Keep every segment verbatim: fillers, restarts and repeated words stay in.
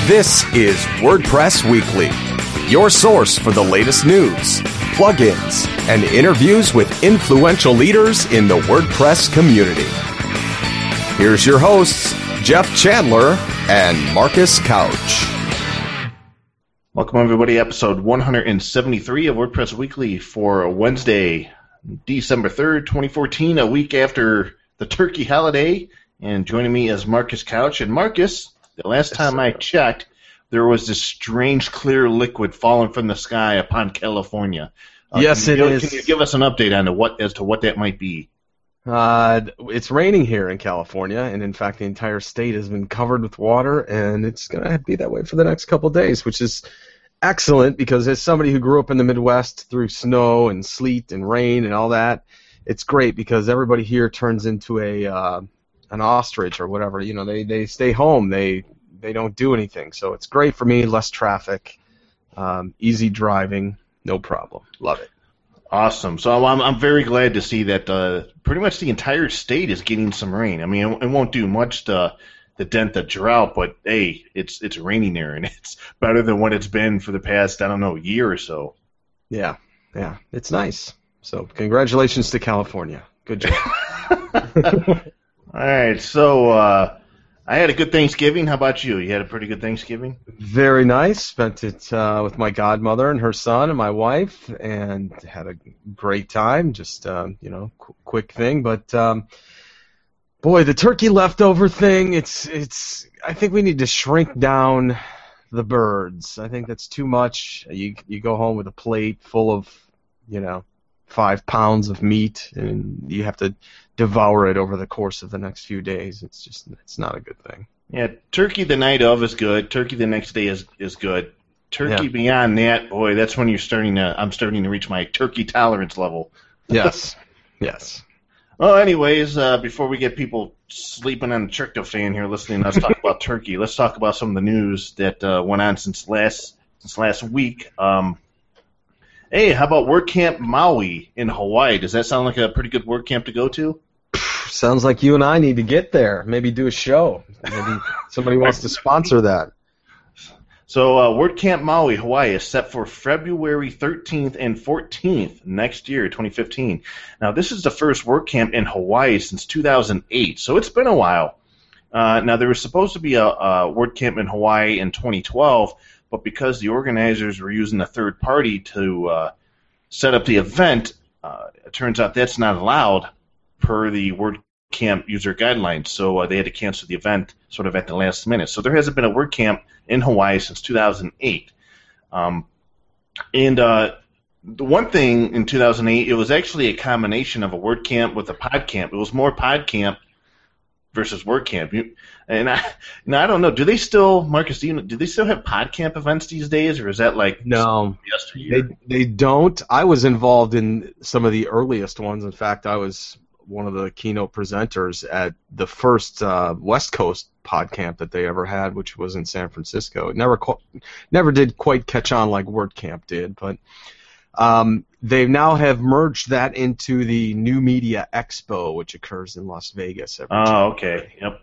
This is WordPress Weekly, your source for the latest news, plugins, and interviews with influential leaders in the WordPress community. Here's your hosts, Jeff Chandler and Marcus Couch. Welcome, everybody, episode one hundred seventy-three of WordPress Weekly for Wednesday, December third, twenty fourteen, a week after the turkey holiday. And joining me is Marcus Couch. And Marcus, the last Yes, time sir. I checked, there was this strange clear liquid falling from the sky upon California. Uh, Yes, can you it give, is. Can you give us an update on the what as to what that might be? Uh, it's raining here in California, and in fact, the entire state has been covered with water, and it's going to be that way for the next couple of days, which is excellent because as somebody who grew up in the Midwest through snow and sleet and rain and all that, it's great because everybody here turns into a uh, an ostrich or whatever. You know, they, they stay home. They they don't do anything. So it's great for me. Less traffic, um, easy driving, no problem. Love it. Awesome. So I'm I'm very glad to see that uh, pretty much the entire state is getting some rain. I mean, it, it won't do much to to dent the drought, but hey, it's it's raining there, and it's better than what it's been for the past, I don't know, year or so. Yeah, yeah, it's nice. So congratulations to California. Good job. All right, so uh, I had a good Thanksgiving. How about you? You had a pretty good Thanksgiving? Very nice. Spent it uh, with my godmother and her son and my wife, and had a great time. Just um, you know, qu- quick thing, but um, boy, the turkey leftover thing. It's it's. I think we need to shrink down the birds. I think that's too much. You you go home with a plate full of, you know, five pounds of meat, and you have to devour it over the course of the next few days. It's just it's not a good thing. Yeah, turkey the night of is good. Turkey the next day is is good. Turkey Yeah. beyond that, boy, that's when you're starting to. I'm starting to reach my turkey tolerance level. Yes, yes. Well, anyways, uh, before we get people sleeping on the tryptophan here listening to us talk about turkey, let's talk about some of the news that uh, went on since last since last week. Um, hey, how about WordCamp Maui in Hawaii? Does that sound like a pretty good WordCamp to go to? Sounds like you and I need to get there. Maybe do a show. Maybe somebody wants to sponsor that. So uh, WordCamp Maui, Hawaii, is set for February thirteenth and fourteenth next year, twenty fifteen. Now, this is the first WordCamp in Hawaii since two thousand eight, so it's been a while. Uh, now, there was supposed to be a, a WordCamp in Hawaii in twenty twelve, but because the organizers were using a third party to uh, set up the event, uh, it turns out that's not allowed per the WordCamp user guidelines, so uh, they had to cancel the event sort of at the last minute. So there hasn't been a WordCamp in Hawaii since two thousand eight. Um, and uh, the one thing in two thousand eight, it was actually a combination of a WordCamp with a PodCamp. It was more PodCamp versus WordCamp. You, and I, and I don't know, do they still, Marcus, do, you, do they still have PodCamp events these days, or is that like No, yesteryear? they they don't. I was involved in some of the earliest ones. In fact, I was one of the keynote presenters at the first uh, West Coast PodCamp that they ever had, which was in San Francisco. It never qu- never did quite catch on like WordCamp did, but um, they now have merged that into the New Media Expo, which occurs in Las Vegas every Oh, January. okay. Yep.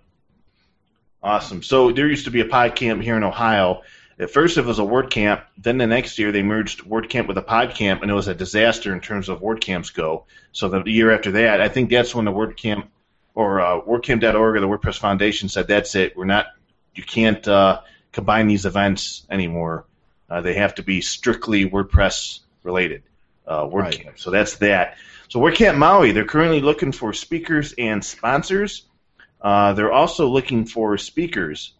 Awesome. So there used to be a PodCamp here in Ohio. At first it was a WordCamp. Then the next year they merged WordCamp with a PodCamp, and it was a disaster in terms of WordCamps go. So the year after that, I think that's when the WordCamp or uh, WordCamp dot org or the WordPress Foundation said, that's it. We're not. You can't uh, combine these events anymore. Uh, they have to be strictly WordPress related. Uh, WordCamp. Right. So that's that. So WordCamp Maui, they're currently looking for speakers and sponsors. Uh, they're also looking for speakers.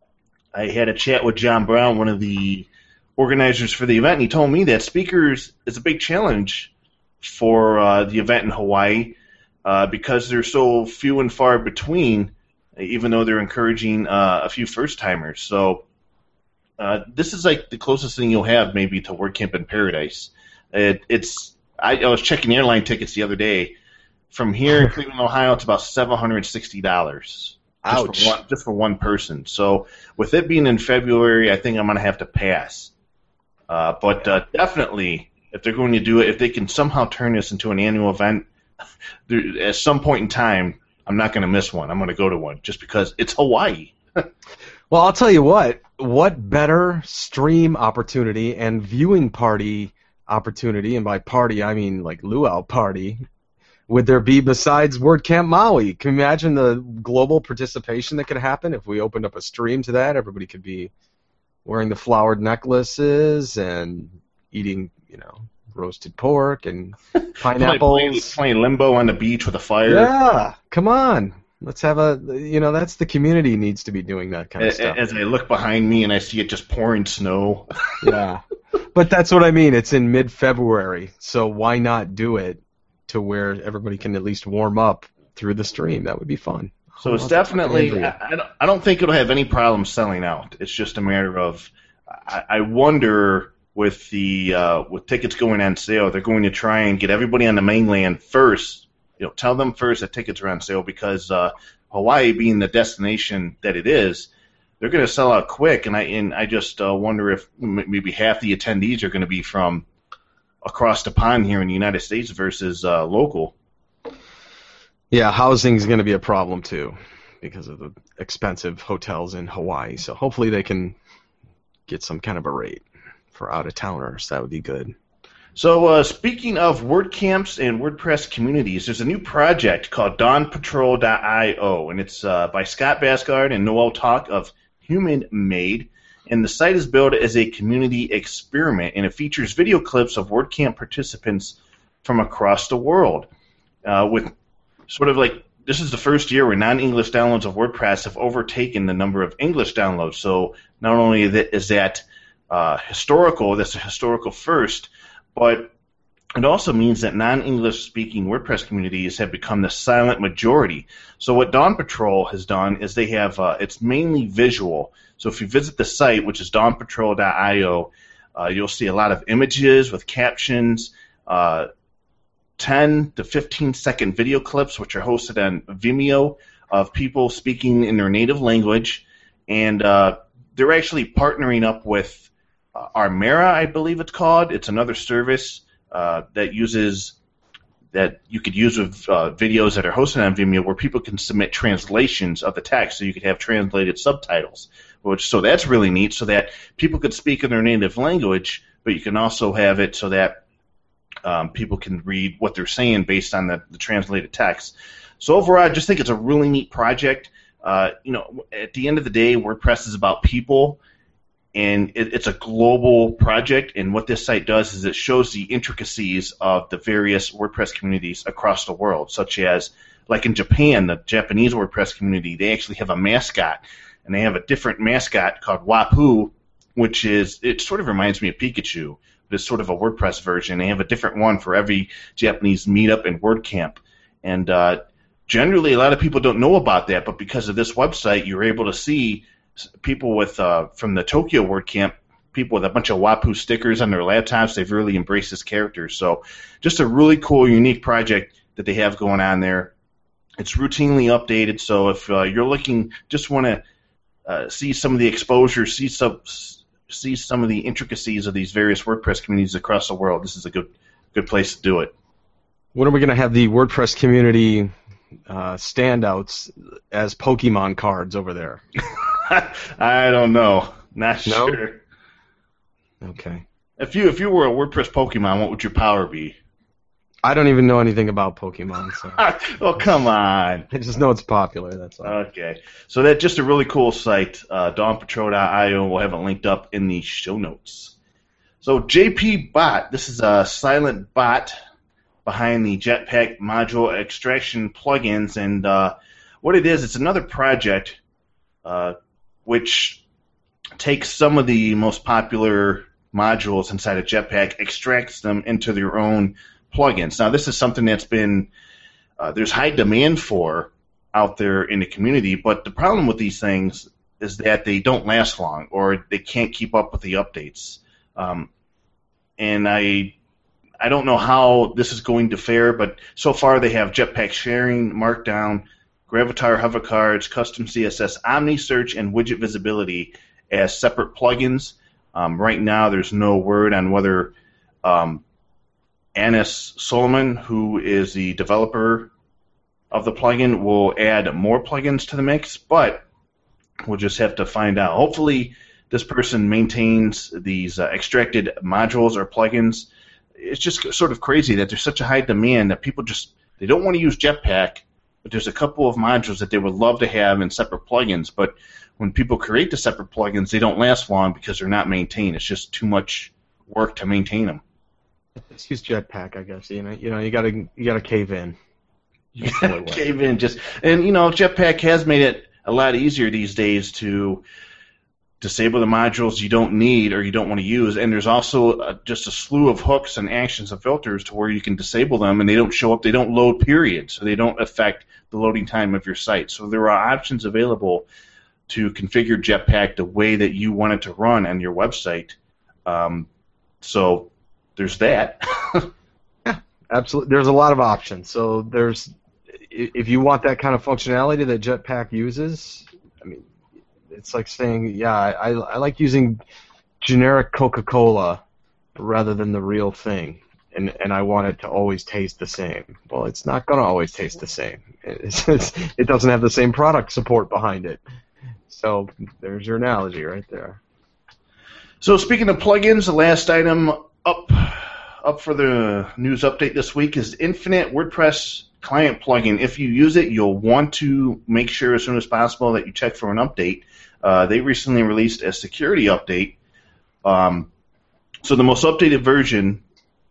I had a chat with John Brown, one of the organizers for the event, and he told me that speakers is a big challenge for uh, the event in Hawaii uh, because they're so few and far between, even though they're encouraging uh, a few first-timers. So uh, this is like the closest thing you'll have maybe to WordCamp in Paradise. It, it's I, I was checking airline tickets the other day. From here in Cleveland, Ohio, it's about seven hundred sixty dollars. Just Ouch. for, one, just for one person. So with it being in February, I think I'm going to have to pass. Uh, but uh, definitely, if they're going to do it, if they can somehow turn this into an annual event, there, at some point in time, I'm not going to miss one. I'm going to go to one just because it's Hawaii. Well, I'll tell you what. what better stream opportunity and viewing party opportunity, and by party I mean like luau party, would there be besides WordCamp Maui? Can you imagine the global participation that could happen if we opened up a stream to that? Everybody could be wearing the flowered necklaces and eating, you know, roasted pork and pineapples. Playing, playing limbo on the beach with a fire. Yeah, come on. Let's have a, you know, that's the community needs to be doing that kind of as, stuff. As I look behind me and I see it just pouring snow. Yeah. But that's what I mean. It's in mid-February, so why not do it to where everybody can at least warm up through the stream? That would be fun. So it's definitely, I, I, don't, I don't think it'll have any problem selling out. It's just a matter of, I, I wonder with the uh, with tickets going on sale, they're going to try and get everybody on the mainland first. You know, tell them first that tickets are on sale because uh, Hawaii being the destination that it is, they're going to sell out quick. And I and I just uh, wonder if maybe half the attendees are going to be from across the pond here in the United States versus uh, local. Yeah, housing is going to be a problem too because of the expensive hotels in Hawaii. So hopefully they can get some kind of a rate for out-of-towners. That would be good. So uh, speaking of WordCamps and WordPress communities, there's a new project called dawn patrol dot i o, and it's uh, by Scott Basgard and Noel Talk of Human Made. And the site is built as a community experiment, and it features video clips of WordCamp participants from across the world. Uh, with sort of like, this is the first year where non-English downloads of WordPress have overtaken the number of English downloads. So not only is that uh, historical, that's a historical first, but it also means that non-English speaking WordPress communities have become the silent majority. So what Dawn Patrol has done is they have, uh, it's mainly visual. So if you visit the site, which is dawn patrol dot i o, uh, you'll see a lot of images with captions, uh, ten to fifteen second video clips, which are hosted on Vimeo, of people speaking in their native language. And uh, they're actually partnering up with uh, Armera, I believe it's called. It's another service uh, that uses that you could use with uh, videos that are hosted on Vimeo where people can submit translations of the text, so you could have translated subtitles. Which, so that's really neat, so that people could speak in their native language, but you can also have it so that um, people can read what they're saying based on the, the translated text. So overall, I just think it's a really neat project. Uh, you know, at the end of the day, WordPress is about people, and it, it's a global project, and what this site does is it shows the intricacies of the various WordPress communities across the world, such as, like in Japan, the Japanese WordPress community, they actually have a mascot, and they have a different mascot called Wapuu, which is, it sort of reminds me of Pikachu, but it's sort of a WordPress version. They have a different one for every Japanese meetup and WordCamp. And uh, generally, a lot of people don't know about that, but because of this website, you're able to see people with uh, from the Tokyo WordCamp, people with a bunch of Wapuu stickers on their laptops. They've really embraced this character. So just a really cool, unique project that they have going on there. It's routinely updated, so if uh, you're looking, just want to uh, see some of the exposure, see some see some of the intricacies of these various WordPress communities across the world, this is a good good place to do it. When are we going to have the WordPress community uh, standouts as Pokemon cards over there? I don't know. Not No? sure. Okay. If you if you were a WordPress Pokemon, what would your power be? I don't even know anything about Pokemon, so Oh, come on. I just know it's popular, that's all. Okay. So that's just a really cool site, uh, dawn patrol dot i o. We'll have it linked up in the show notes. So J P Bot, this is a silent bot behind the Jetpack module extraction plugins, and uh, what it is, it's another project uh, which takes some of the most popular modules inside of Jetpack, extracts them into their own plugins. Now, this is something that's been uh, there's high demand for out there in the community, but the problem with these things is that they don't last long, or they can't keep up with the updates. Um, and I I don't know how this is going to fare, but so far they have Jetpack sharing, Markdown, Gravatar hover cards, custom C S S, OmniSearch, and widget visibility as separate plugins. Um, right now, there's no word on whether um, Anis Solomon, who is the developer of the plugin, will add more plugins to the mix, but we'll just have to find out. Hopefully, this person maintains these uh, extracted modules or plugins. It's just sort of crazy that there's such a high demand that people just they don't want to use Jetpack, but there's a couple of modules that they would love to have in separate plugins. But when people create the separate plugins, they don't last long because they're not maintained. It's just too much work to maintain them. Let's use Jetpack, I guess. You know, you know, you gotta you gotta cave in. You gotta cave in, just and you know, Jetpack has made it a lot easier these days to disable the modules you don't need or you don't want to use, and there's also a, just a slew of hooks and actions and filters to where you can disable them, and they don't show up, they don't load, period, so they don't affect the loading time of your site. So there are options available to configure Jetpack the way that you want it to run on your website. Um, so there's that. Yeah, absolutely. There's a lot of options. So there's, if you want that kind of functionality that Jetpack uses, I mean, it's like saying, yeah, I, I like using generic Coca-Cola rather than the real thing, and and I want it to always taste the same. Well, it's not going to always taste the same. It's, it's, it doesn't have the same product support behind it. So there's your analogy right there. So speaking of plugins, the last item up up for the news update this week is Infinite WordPress Client plugin. If you use it, you'll want to make sure as soon as possible that you check for an update. Uh, they recently released a security update. Um, so the most updated version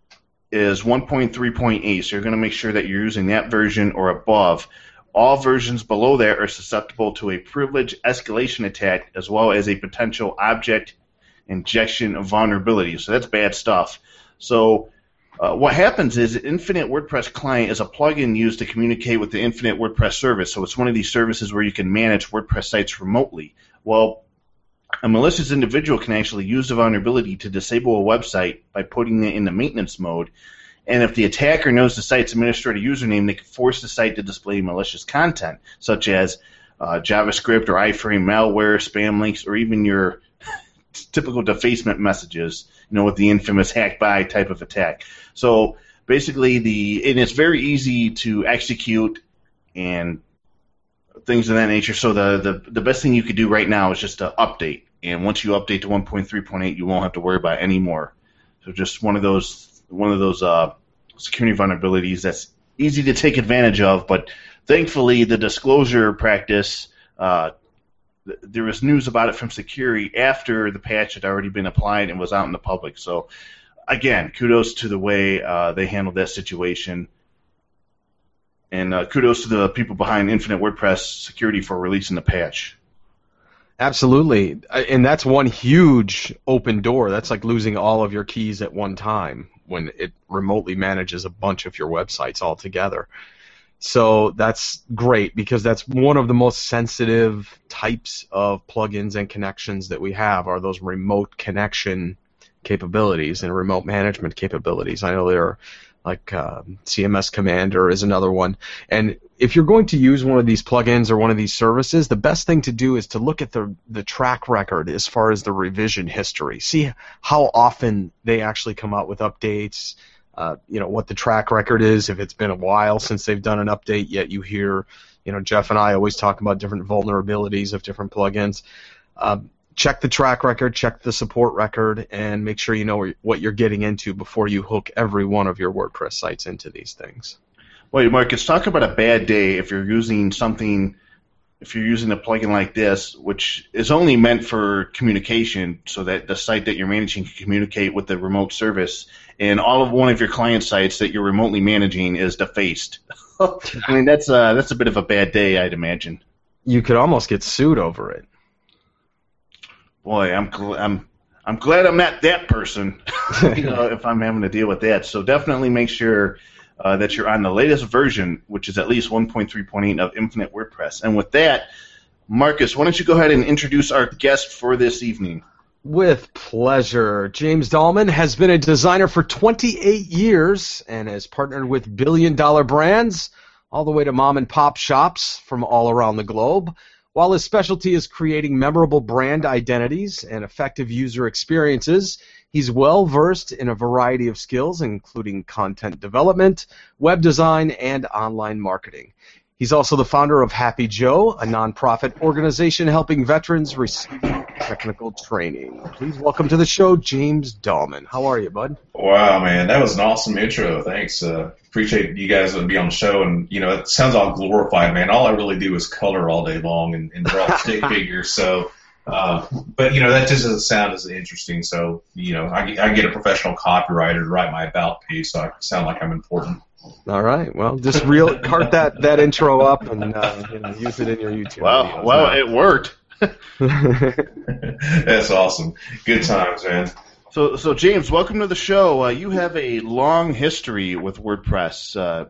is one point three point eight, so you're going to make sure that you're using that version or above. All versions below that are susceptible to a privilege escalation attack as well as a potential object injection of vulnerability. So that's bad stuff. So uh, what happens is Infinite WordPress Client is a plugin used to communicate with the Infinite WordPress service. So it's one of these services where you can manage WordPress sites remotely. Well, a malicious individual can actually use the vulnerability to disable a website by putting it into maintenance mode. And if the attacker knows the site's administrator username, they can force the site to display malicious content, such as uh, JavaScript or iframe malware, spam links, or even your typical defacement messages, you know, with the infamous hack by type of attack. So basically, the and it's very easy to execute and things of that nature. So the, the, the best thing you could do right now is just to update. And once you update to one point three point eight, you won't have to worry about it anymore. So just one of those one of those uh, security vulnerabilities that's easy to take advantage of. But thankfully, the disclosure practice, uh, th- there was news about it from security after the patch had already been applied and was out in the public. So again, kudos to the way uh, they handled that situation. And uh, kudos to the people behind Infinite WordPress Security for releasing the patch. Absolutely. And that's one huge open door. That's like losing all of your keys at one time when it remotely manages a bunch of your websites all together. So that's great because that's one of the most sensitive types of plugins and connections that we have are those remote connection capabilities and remote management capabilities. I know there are like uh, C M S Commander is another one. And if you're going to use one of these plugins or one of these services, the best thing to do is to look at the the track record as far as the revision history. See how often they actually come out with updates, uh, you know, what the track record is, if it's been a while since they've done an update, yet you hear, you know, Jeff and I always talk about different vulnerabilities of different plugins. Um, Check the track record, check the support record, and make sure you know what you're getting into before you hook every one of your WordPress sites into these things. Wait, Marcus, talk about a bad day if you're using something, if you're using a plugin like this, which is only meant for communication so that the site that you're managing can communicate with the remote service, and all of one of your client sites that you're remotely managing is defaced. I mean, that's, uh, that's a bit of a bad day, I'd imagine. You could almost get sued over it. Boy, I'm gl- I'm I'm glad I'm not that person. You know, if I'm having to deal with that. So definitely make sure uh, that you're on the latest version, which is at least one point three point eight of Infinite WordPress. And with that, Marcus, why don't you go ahead and introduce our guest for this evening? With pleasure. James Dahlman has been a designer for twenty-eight years and has partnered with billion-dollar brands all the way to mom-and-pop shops from all around the globe. While his specialty is creating memorable brand identities and effective user experiences, he's well-versed in a variety of skills, including content development, web design, and online marketing. He's also the founder of Happy Joe, a nonprofit organization helping veterans re- technical training. Please welcome to the show, James Dahlman. How are you, bud? Wow, man, that was an awesome intro. Thanks. Uh, appreciate you guys would be on the show, and you know, it sounds all glorified, man. All I really do is color all day long and, and draw stick figures. So, uh, but you know, that just doesn't sound as interesting. So, you know, I, I get a professional copywriter to write my about page, so I sound like I'm important. All right. Well, just real cart that, that intro up and uh, you know, use it in your YouTube. Wow. videos. Well, Now. it worked. That's awesome. Good times, man. So, so James, welcome to the show. Uh, you have a long history with WordPress. Uh,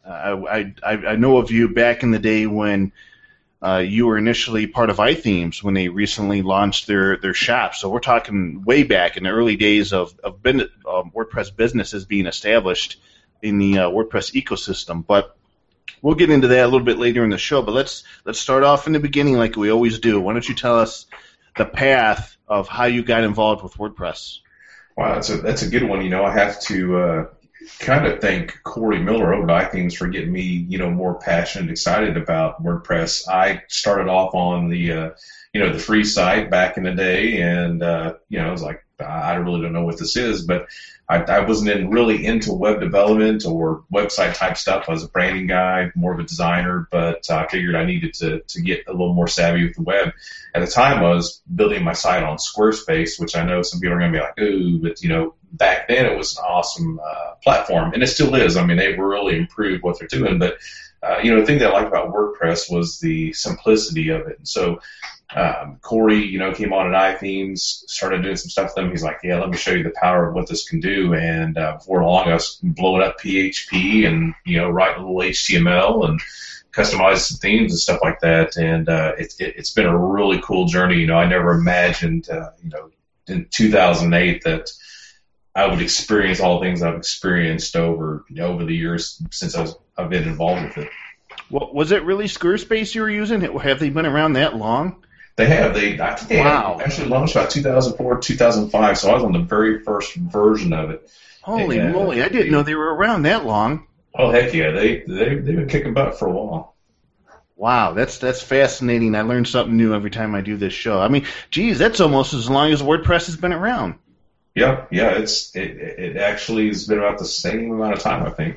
I, I, I know of you back in the day when uh, you were initially part of iThemes when they recently launched their, their shop. So we're talking way back in the early days of, of bin, um, WordPress businesses being established in the uh, WordPress ecosystem. But we'll get into that a little bit later in the show. But let's let's start off in the beginning like we always do. Why don't you tell us the path of how you got involved with WordPress? Wow, that's a that's a good one. You know, I have to uh, kind of thank Corey Miller over at iThemes for getting me, you know, more passionate and excited about WordPress. I started off on the, uh, you know, the free site back in the day, and uh, you know, I was like, I really don't know what this is, but I, I wasn't in, really into web development or website type stuff. I was a branding guy, more of a designer, but I figured I needed to, to get a little more savvy with the web. At the time, I was building my site on Squarespace, which I know some people are going to be like, ooh, but you know, back then it was an awesome uh, platform, and it still is. I mean, they've really improved what they're doing, but uh, you know, the thing that I liked about WordPress was the simplicity of it. And so Um, Corey, you know, came on at iThemes, started doing some stuff with them. He's like, yeah, let me show you the power of what this can do. And uh, before long, I was blowing up P H P and, you know, writing a little H T M L and customizing some themes and stuff like that. And uh, it, it, it's been a really cool journey. You know, I never imagined, uh, you know, in two thousand eight that I would experience all the things I've experienced over, you know, over the years since I was, I've been involved with it. Well, was it really Squarespace you were using? Have they been around that long? They have. They, I think they Wow. actually launched about two thousand four, two thousand five, so I was on the very first version of it. Holy And, uh, moly, I didn't know they were around that long. Oh, heck yeah. They, they, they've been kicking butt for a while. Wow, that's that's fascinating. I learn something new every time I do this show. I mean, geez, that's almost as long as WordPress has been around. Yeah, yeah. It's it, it actually has been about the same amount of time, I think.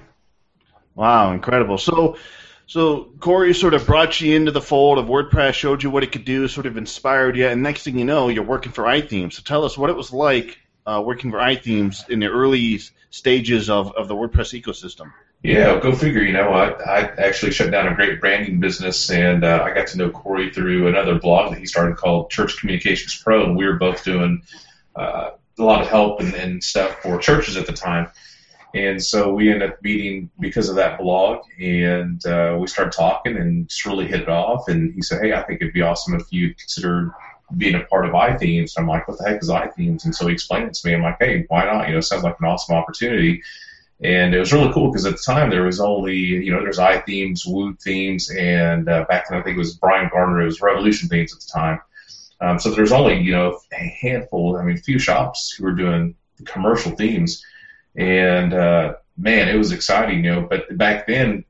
Wow, incredible. So, so Corey sort of brought you into the fold of WordPress, showed you what it could do, sort of inspired you, and next thing you know, you're working for iThemes. So tell us what it was like uh, working for iThemes in the early stages of, of the WordPress ecosystem. Yeah, go figure. You know, I, I actually shut down a great branding business, and uh, I got to know Corey through another blog that he started called Church Communications Pro, and we were both doing uh, a lot of help and, and stuff for churches at the time. And so we ended up meeting because of that blog, and uh, we started talking and just really hit it off. And he said, hey, I think it'd be awesome if you considered being a part of iThemes. And I'm like, what the heck is iThemes? And so he explained it to me. I'm like, hey, why not? You know, it sounds like an awesome opportunity. And it was really cool because at the time there was only, you know, there's iThemes, Woo Themes, and uh, back then I think it was Brian Gardner, it was Revolution Themes at the time. Um, so there's only, you know, a handful, I mean, a few shops who were doing commercial themes. And, uh, man, it was exciting, you know, but back then,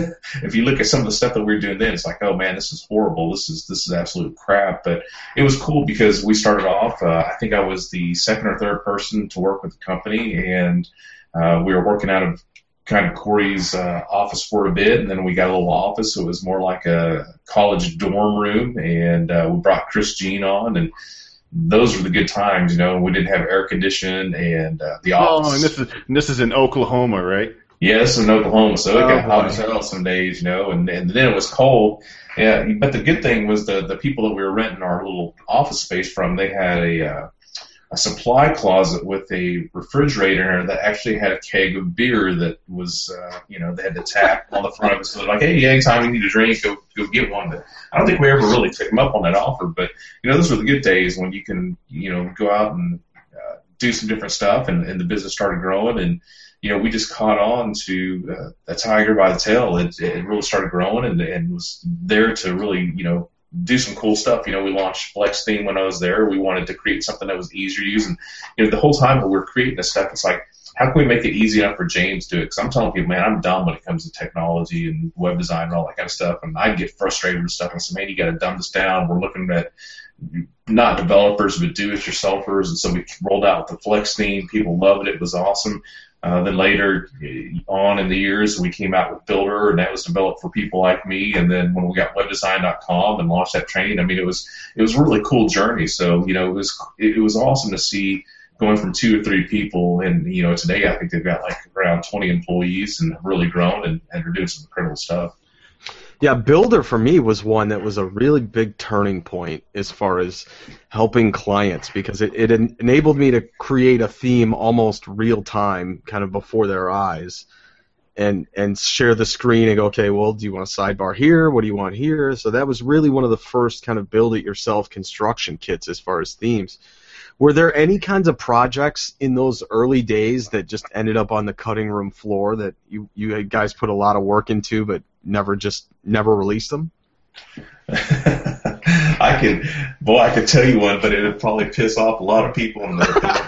if you look at some of the stuff that we were doing then, it's like, oh, man, this is horrible. This is this is absolute crap. But it was cool because we started off, uh, I think I was the second or third person to work with the company, and uh, we were working out of kind of Corey's uh, office for a bit, and then we got a little office, so it was more like a college dorm room, and uh, we brought Chris Jean on, and those were the good times, you know. We didn't have air conditioning, and uh, the office. Oh, and this is and this is in Oklahoma, right? Yeah, this is in Oklahoma, so it Oh, got hot boy. as hell some days, you know, and, and then it was cold. Yeah, but the good thing was the the people that we were renting our little office space from, they had a uh, a supply closet with a refrigerator that actually had a keg of beer that was, uh, you know, they had the tap on the front of it. So they're like, hey, anytime you need a drink, go go get one. But I don't think we ever really took them up on that offer. But, you know, those were the good days when you can, you know, go out and uh, do some different stuff, and, and the business started growing. And, you know, we just caught on to uh, a tiger by the tail. It, it really started growing and, and was there to really, you know, do some cool stuff. You know, we launched Flex Theme when I was there. We wanted to create something that was easier to use. And, you know, the whole time that we were creating this stuff, it's like, how can we make it easy enough for James to do it? Because I'm telling people, man, I'm dumb when it comes to technology and web design and all that kind of stuff. And I get frustrated with stuff and say, man, you got to dumb this down. We're looking at not developers, but do-it-yourselfers, and so we rolled out the Flex theme. People loved it. It was awesome. Uh, then later on in the years, we came out with Builder, and that was developed for people like me. And then when we got web design dot com and launched that training, I mean, it was it was a really cool journey. So, you know, it was it was awesome to see going from two or three people, and, you know, today I think they've got like around twenty employees and have really grown and, and are doing some incredible stuff. Yeah, Builder for me was one that was a really big turning point as far as helping clients, because it, it en- enabled me to create a theme almost real time, kind of before their eyes, and and share the screen and go, okay, well, do you want a sidebar here? What do you want here? So that was really one of the first kind of build-it-yourself construction kits as far as themes. Were there any kinds of projects in those early days that just ended up on the cutting room floor that you, you guys put a lot of work into but never just never released them? I could, boy, I could tell you one, but it would probably piss off a lot of people in there.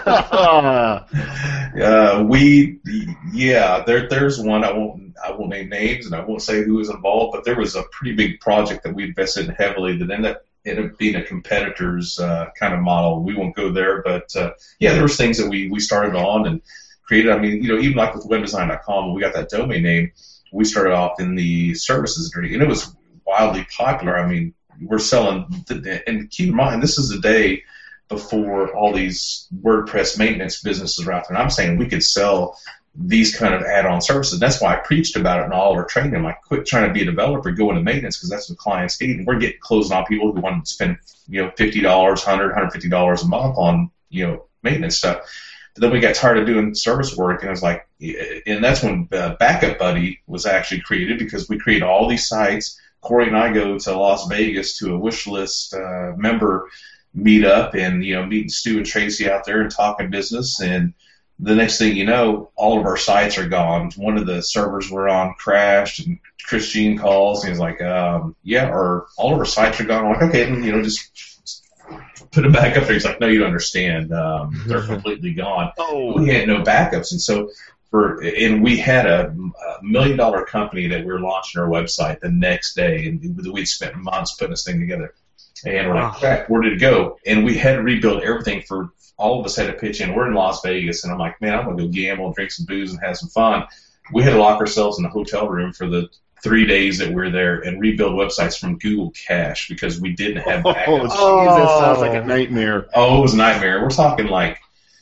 uh, we, yeah, there, there's one. I won't, I won't name names and I won't say who was involved, but there was a pretty big project that we invested in heavily that ended up ended up being a competitor's uh, kind of model. We won't go there, but uh, yeah, there was things that we we started on and created. I mean, you know, even like with web design dot com, when we got that domain name, we started off in the services area, and it was wildly popular. I mean, we're selling, and keep in mind, this is the day before all these WordPress maintenance businesses were out there, and I'm saying we could sell these kind of add-on services. That's why I preached about it in all of our training. I'm like, quit trying to be a developer, go into maintenance, because that's what clients need. And we're getting closing on people who want to spend, you know, fifty dollars, one hundred dollars, one hundred fifty dollars a month on, you know, maintenance stuff. But then we got tired of doing service work, and I was like, and that's when uh, Backup Buddy was actually created, because we create all these sites. Corey and I go to Las Vegas to a wish list uh, member meetup, and, you know, meeting Stu and Tracy out there and talking business, and the next thing you know, all of our sites are gone. One of the servers we're on crashed, and Chris Jean calls, and he's like, um, yeah, or all of our sites are gone. I'm like, okay, then, you know, just put them back up there. He's like, no, you don't understand. Um, they're completely gone. Oh. We had no backups. And so, for, and we had a, a million dollar company that we were launching our website the next day, and we'd spent months putting this thing together. And we're like, crap, where did it go? And we had to rebuild everything. For all of us had to pitch in. We're in Las Vegas, and I'm like, man, I'm going to go gamble and drink some booze and have some fun. We had to lock ourselves in a hotel room for the three days that we were there and rebuild websites from Google Cache because we didn't have backups. Oh, Jesus, sounds like a nightmare. Oh, it was a nightmare. We're talking like,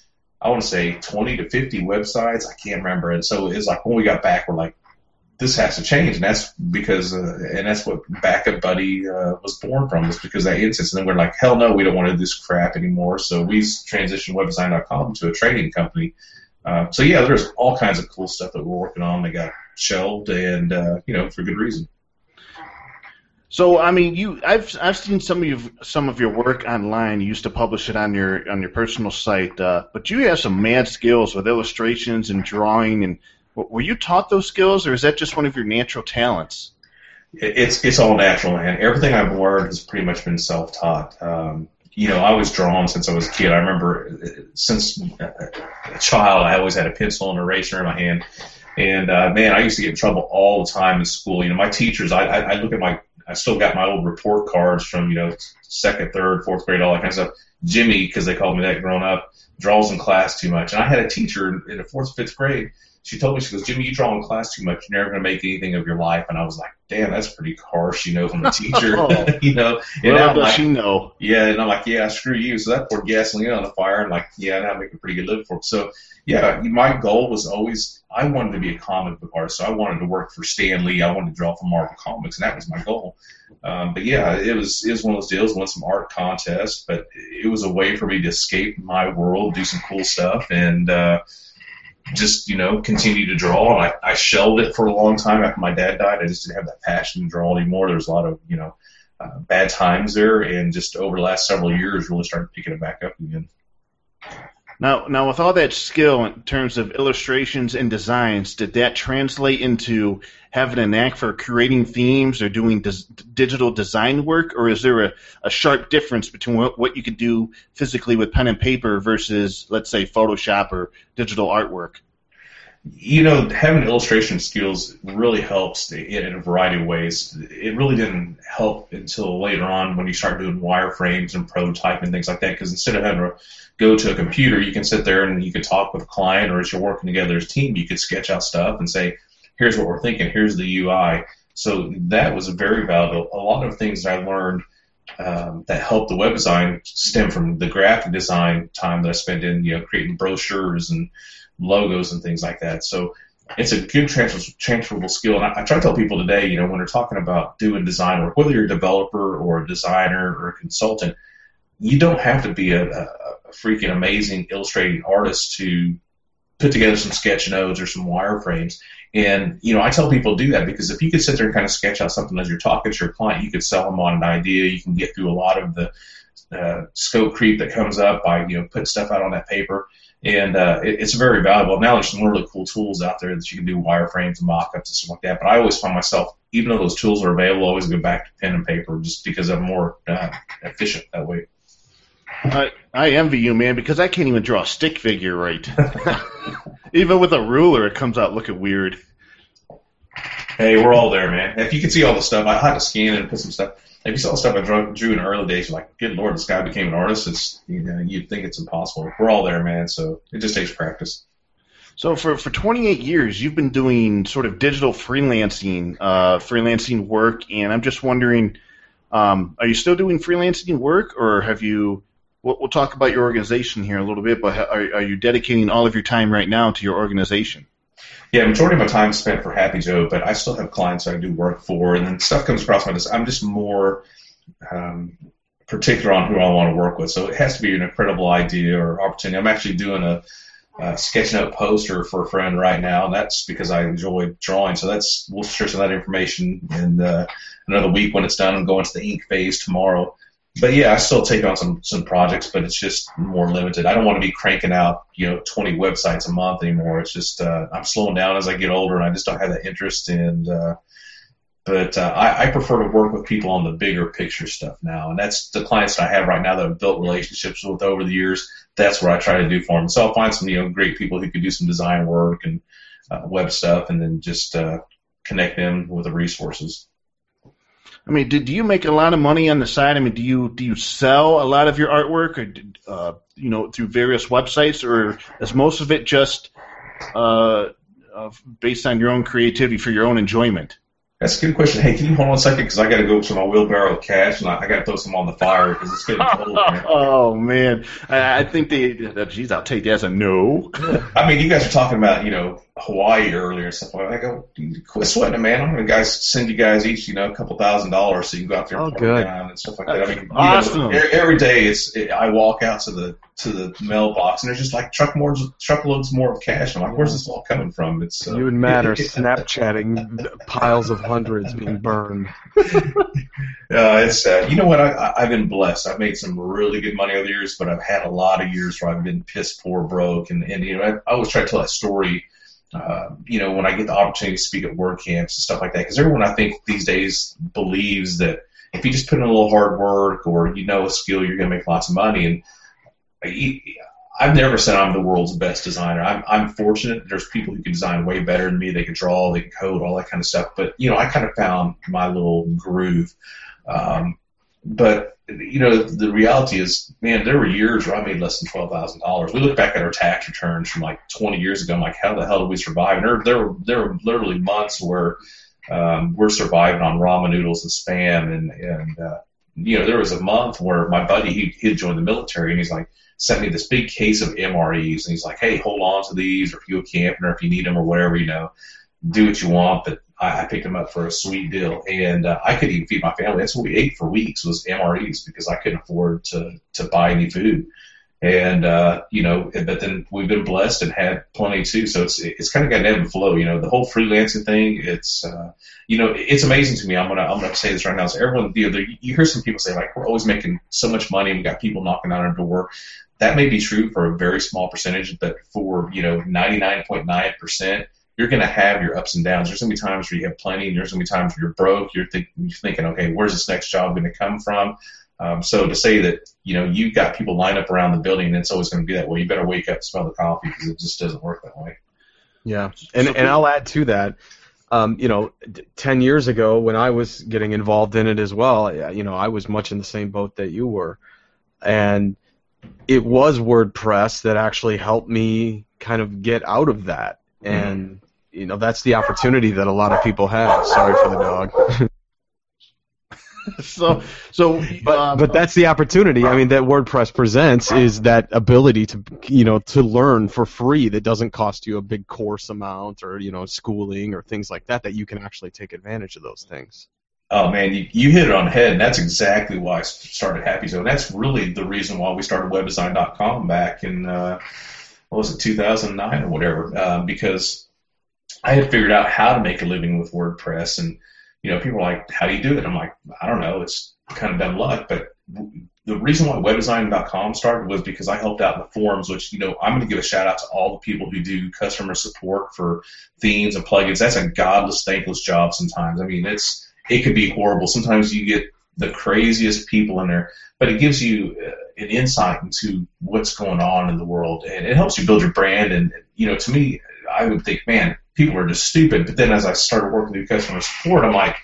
I want to say twenty to fifty websites. I can't remember. And so it was like when we got back, we're like, this has to change, and that's because, uh, and that's what Backup Buddy uh, was born from, was because of that instance. And then we're like, hell no, we don't want to do this crap anymore. So we transitioned web design dot com to a trading company. Uh, so yeah, there's all kinds of cool stuff that we're working on that got shelved, and uh, you know, for good reason. So I mean, you, I've I've seen some of your some of your work online. You used to publish it on your on your personal site, uh, but you have some mad skills with illustrations and drawing. And were you taught those skills, or is that just one of your natural talents? It's it's all natural, man. Everything I've learned has pretty much been self-taught. Um, you know, I was drawn since I was a kid. I remember since a child, I always had a pencil and eraser in my hand. And, uh, man, I used to get in trouble all the time in school. You know, my teachers, I, I, I look at my, I still got my old report cards from, you know, second, third, fourth grade, all that kind of stuff. Jimmy, because they called me that growing up, draws in class too much. And I had a teacher in the fourth, fifth grade. She told me, she goes, Jimmy, you draw in class too much. You're never going to make anything of your life. And I was like, damn, that's pretty harsh, you know, from a teacher. you know, and well, I'm does like, she know? Yeah, and I'm like, yeah, screw you. So that poured gasoline on the fire. And like, yeah, now I'm making a pretty good living for it. So, yeah, my goal was always, I wanted to be a comic book artist. So I wanted to work for Stan Lee. I wanted to draw for Marvel Comics, and that was my goal. Um, but yeah, it was it was one of those deals. Won some art contests, but it was a way for me to escape my world, do some cool stuff, and uh, just, you know, continue to draw. And I, I shelved it for a long time after my dad died. I just didn't have that passion to draw anymore. There was a lot of, you know, uh, bad times there, and just over the last several years, really started picking it back up again. Now, now, with all that skill in terms of illustrations and designs, did that translate into having a knack for creating themes or doing des- digital design work, or is there a, a sharp difference between what, what you could do physically with pen and paper versus, let's say, Photoshop or digital artwork? you know, having illustration skills really helps in a variety of ways. It really didn't help until later on when you start doing wireframes and prototyping and things like that, because instead of having to go to a computer, you can sit there and you can talk with a client, or as you're working together as a team, you could sketch out stuff and say, here's what we're thinking, here's the U I. So that was very valuable. A lot of things that I learned um, that helped the web design stem from the graphic design time that I spent in, you know, creating brochures and logos and things like that. So it's a good transfer, transferable skill. And I, I try to tell people today, you know, when they're talking about doing design work, whether you're a developer or a designer or a consultant, you don't have to be a, a, a freaking amazing illustrating artist to put together some sketch notes or some wireframes. And, you know, I tell people to do that, because if you could sit there and kind of sketch out something as you're talking to your client, you could sell them on an idea. You can get through a lot of the uh, scope creep that comes up by, you know, putting stuff out on that paper. And uh, it, it's very valuable. Now there's some really cool tools out there that you can do wireframes and mock-ups and stuff like that. But I always find myself, even though those tools are available, I always go back to pen and paper just because I'm more uh, efficient that way. I, I envy you, man, because I can't even draw a stick figure right. Even with a ruler, it comes out looking weird. Hey, we're all there, man. If you can see all the stuff, I had to scan it and put some stuff. If you saw the stuff I drew, drew in the early days, you're like, good Lord, this guy became an artist. It's, you know, you'd think it's impossible. We're all there, man, so it just takes practice. So for, for twenty-eight years, you've been doing sort of digital freelancing, uh, freelancing work, and I'm just wondering, um, are you still doing freelancing work, or have you, we'll, we'll talk about your organization here in a little bit, but are, are you dedicating all of your time right now to your organization? Yeah, majority of my time is spent for Happy Joe, but I still have clients I do work for, and then stuff comes across my desk. I'm just more um, particular on who I want to work with, so it has to be an incredible idea or opportunity. I'm actually doing a, a sketch note poster for a friend right now, and that's because I enjoy drawing. So that's we'll share some of that information in uh, another week when it's done. I'm going to the ink phase tomorrow. But yeah, I still take on some some projects, but it's just more limited. I don't want to be cranking out, you know, twenty websites a month anymore. It's just uh, I'm slowing down as I get older, and I just don't have that interest. And uh, but uh, I, I prefer to work with people on the bigger picture stuff now, and that's the clients that I have right now that I've built relationships with over the years. That's what I try to do for them. So I'll find some, you know, great people who can do some design work and uh, web stuff, and then just uh, connect them with the resources. I mean, do, do you make a lot of money on the side? I mean, do you do you sell a lot of your artwork, or uh, you know, through various websites, or is most of it just uh, uh, based on your own creativity for your own enjoyment? That's a good question. Hey, can you hold on a second? Because I got to go to my wheelbarrow of cash, and I, I got to throw some on the fire because it's getting cold, man. Oh, man. I, I think they, uh, geez, I'll take that as a no. I mean, you guys are talking about, you know, Hawaii earlier and stuff like that. I go, quit sweating it, man. I'm going to guys send you guys each, you know, a couple thousand dollars so you can go out there and oh, park down and stuff like that. I mean, awesome. You know, every day it's it, I walk out to the to the mailbox and there's just like truck more truckloads more of cash. I'm like, where's this all coming from? It's uh, you and Matt are Snapchatting piles of hundreds being burned. uh, it's uh, you know what? I, I've been blessed. I've made some really good money over the years, but I've had a lot of years where I've been piss poor broke, and and you know I, I always try to tell that story. Uh, you know, when I get the opportunity to speak at word camps and stuff like that, because everyone I think these days believes that if you just put in a little hard work or you know a skill, you're going to make lots of money. And I, I've never said I'm the world's best designer. I'm, I'm fortunate. There's people who can design way better than me. They can draw, they can code, all that kind of stuff. But you know, I kind of found my little groove. Um, but you know, the reality is, man, there were years where I made less than twelve thousand dollars. We look back at our tax returns from like twenty years ago. I'm like, how the hell did we survive? And there, there were there were literally months where um, we're surviving on ramen noodles and spam, and and uh, you know, there was a month where my buddy he he had joined the military, and he's like, sent me this big case of M R Es, and he's like, hey, hold on to these, or if you go camping, or if you need them, or whatever, you know, do what you want. But I, I picked them up for a sweet deal, and uh, I couldn't even feed my family. That's what we ate for weeks was M R Es because I couldn't afford to to buy any food. And uh, you know, but then we've been blessed and had plenty too. So it's it's kind of got an ebb and flow. You know, the whole freelancing thing. It's uh, you know, it's amazing to me. I'm gonna I'm gonna say this right now. So everyone, you know, you hear some people say like, we're always making so much money. We got people knocking on our door. That may be true for a very small percentage, but for you know, ninety-nine point nine percent. You're going to have your ups and downs. There's going to be times where you have plenty, and there's going to be times where you're broke. You're, think, you're thinking, okay, where's this next job going to come from? Um, so to say that, you know, you've got people lined up around the building and it's always going to be that way, you better wake up and smell the coffee because it just doesn't work that way. Yeah, and and I'll add to that. Um, you know, ten years ago when I was getting involved in it as well, you know, I was much in the same boat that you were, and it was WordPress that actually helped me kind of get out of that, and you know, that's the opportunity that a lot of people have. Sorry for the dog. so, so, but um, but that's the opportunity. I mean, that WordPress presents is that ability to, you know, to learn for free that doesn't cost you a big course amount or, you know, schooling or things like that. That you can actually take advantage of those things. Oh man, you, you hit it on the head, and that's exactly why I started Happy Zone. That's really the reason why we started web design dot com back in uh, what was it, two thousand nine or whatever, uh, because I had figured out how to make a living with WordPress, and you know, people are like, how do you do it? I'm like, I don't know. It's kind of dumb luck. But the reason why web design dot com started was because I helped out in the forums, which, you know, I'm going to give a shout out to all the people who do customer support for themes and plugins. That's a godless, thankless job sometimes. I mean, it's it could be horrible. Sometimes you get the craziest people in there, but it gives you uh, an insight into what's going on in the world, and it helps you build your brand. And, you know, to me, I would think, man, people are just stupid. But then as I started working with customer support, I'm like,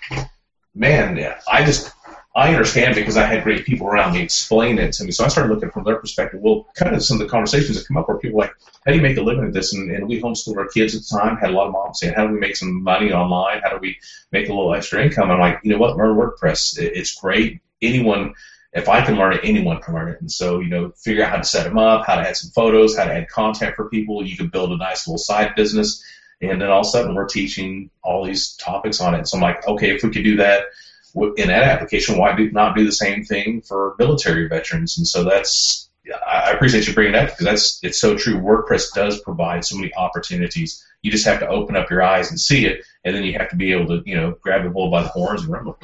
man, I just, I understand because I had great people around me explain it to me. So I started looking from their perspective. Well, kind of some of the conversations that come up where people are like, how do you make a living at this? And, and we homeschooled our kids at the time, had a lot of moms saying, how do we make some money online? How do we make a little extra income? I'm like, you know what, learn WordPress. It, it's great. Anyone, if I can learn it, anyone can learn it. And so, you know, figure out how to set them up, how to add some photos, how to add content for people. You can build a nice little side business. And then all of a sudden we're teaching all these topics on it. So I'm like, okay, if we could do that in that application, why do not do the same thing for military veterans? And so that's, I appreciate you bringing that because that's, it's so true. WordPress does provide so many opportunities. You just have to open up your eyes and see it, and then you have to be able to, you know, grab the bull by the horns and run with it.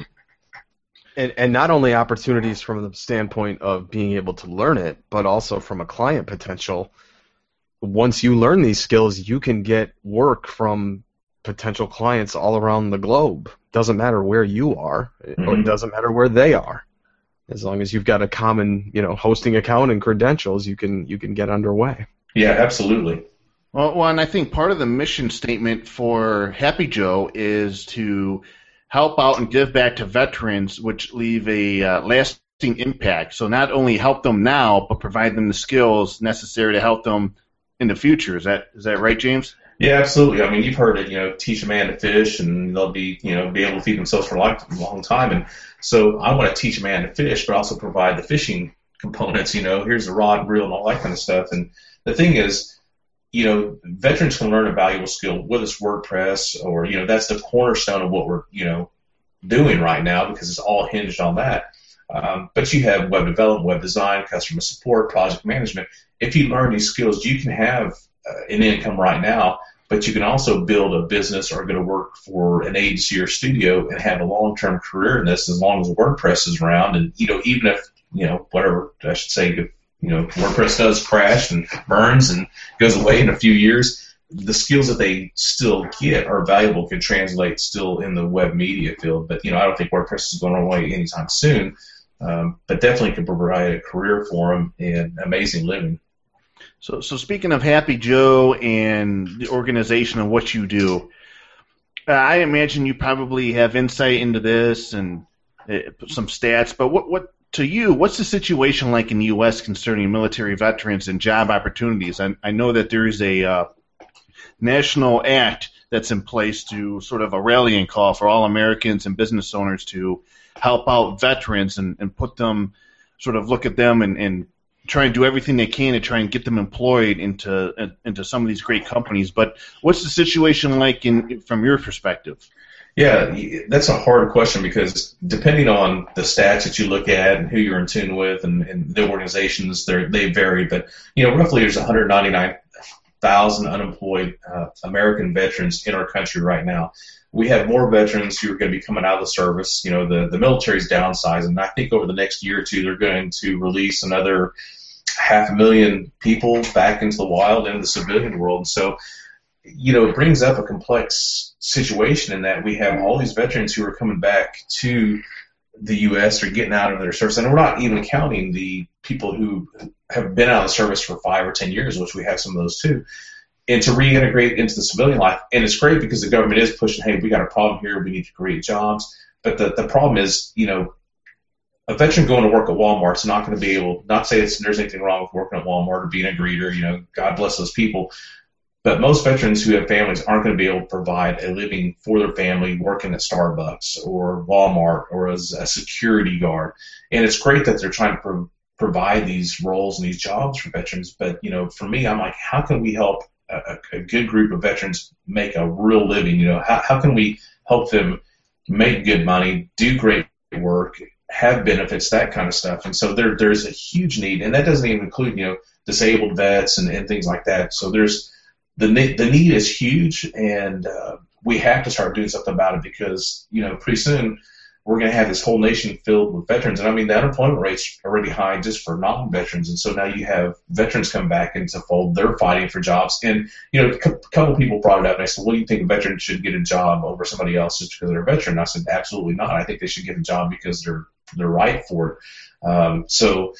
And, and not only opportunities from the standpoint of being able to learn it, but also from a client potential. Once you learn these skills, you can get work from potential clients all around the globe. Doesn't matter where you are, mm-hmm. or it doesn't matter where they are. As long as you've got a common, you know, hosting account and credentials, you can you can get underway. Yeah, absolutely. Well, well, and I think part of the mission statement for Happy Joe is to help out and give back to veterans, which leave a uh, lasting impact. So not only help them now, but provide them the skills necessary to help them in the future. Is that is that right, James? Yeah, absolutely. I mean, you've heard it, you know, teach a man to fish and they'll be, you know, be able to feed themselves for a long, long time. And so I want to teach a man to fish, but also provide the fishing components, you know, here's the rod, reel, and all that kind of stuff. And the thing is, you know, veterans can learn a valuable skill, whether it's WordPress or, you know, that's the cornerstone of what we're, you know, doing right now because it's all hinged on that. Um, but you have web development, web design, customer support, project management. If you learn these skills, you can have uh, an income right now, but you can also build a business or go to work for an agency or studio and have a long-term career in this as long as WordPress is around. And, you know, even if, you know, whatever I should say, if, you know, WordPress does crash and burns and goes away in a few years, the skills that they still get are valuable, can translate still in the web media field. But, you know, I don't think WordPress is going away anytime soon. Um, but definitely can provide a career for them and amazing living. So, so speaking of Happy Joe and the organization and what you do, uh, I imagine you probably have insight into this and uh, some stats. But what, what to you, what's the situation like in the U S concerning military veterans and job opportunities? I, I know that there is a uh, national act that's in place to sort of a rallying call for all Americans and business owners to help out veterans and, and put them, sort of look at them and, and try and do everything they can to try and get them employed into into some of these great companies. But what's the situation like in from your perspective? Yeah, that's a hard question because depending on the stats that you look at and who you're in tune with and, and the organizations, they vary. But, you know, roughly there's one hundred ninety-nine thousand unemployed uh, American veterans in our country right now. We have more veterans who are going to be coming out of the service. You know, the, the military's downsizing, and I think over the next year or two they're going to release another half a million people back into the wild, into the civilian world. So, you know, it brings up a complex situation in that we have all these veterans who are coming back to the U S or getting out of their service, and we're not even counting the people who have been out of the service for five or ten years, which we have some of those too. and to reintegrate into the civilian life. And it's great because the government is pushing, hey, we got a problem here, we need to create jobs. But the, the problem is, you know, a veteran going to work at Walmart's not going to be able, not say it's, there's anything wrong with working at Walmart or being a greeter, you know, God bless those people. But most veterans who have families aren't going to be able to provide a living for their family working at Starbucks or Walmart or as a security guard. And it's great that they're trying to pro- provide these roles and these jobs for veterans. But, you know, for me, I'm like, how can we help a, a good group of veterans make a real living? You know, how, how can we help them make good money, do great work, have benefits, that kind of stuff? And so there there's a huge need, and that doesn't even include, you know, disabled vets and, and things like that. So there's the need, the need is huge, and uh, we have to start doing something about it because, you know, pretty soon we're going to have this whole nation filled with veterans. And I mean, the unemployment rate's already high just for non-veterans. And so now you have veterans come back into the fold. They're fighting for jobs. And, you know, a couple people brought it up, and I said, well, do you think a veteran should get a job over somebody else just because they're a veteran? And I said, absolutely not. I think they should get a job because they're they're right for it. Um, so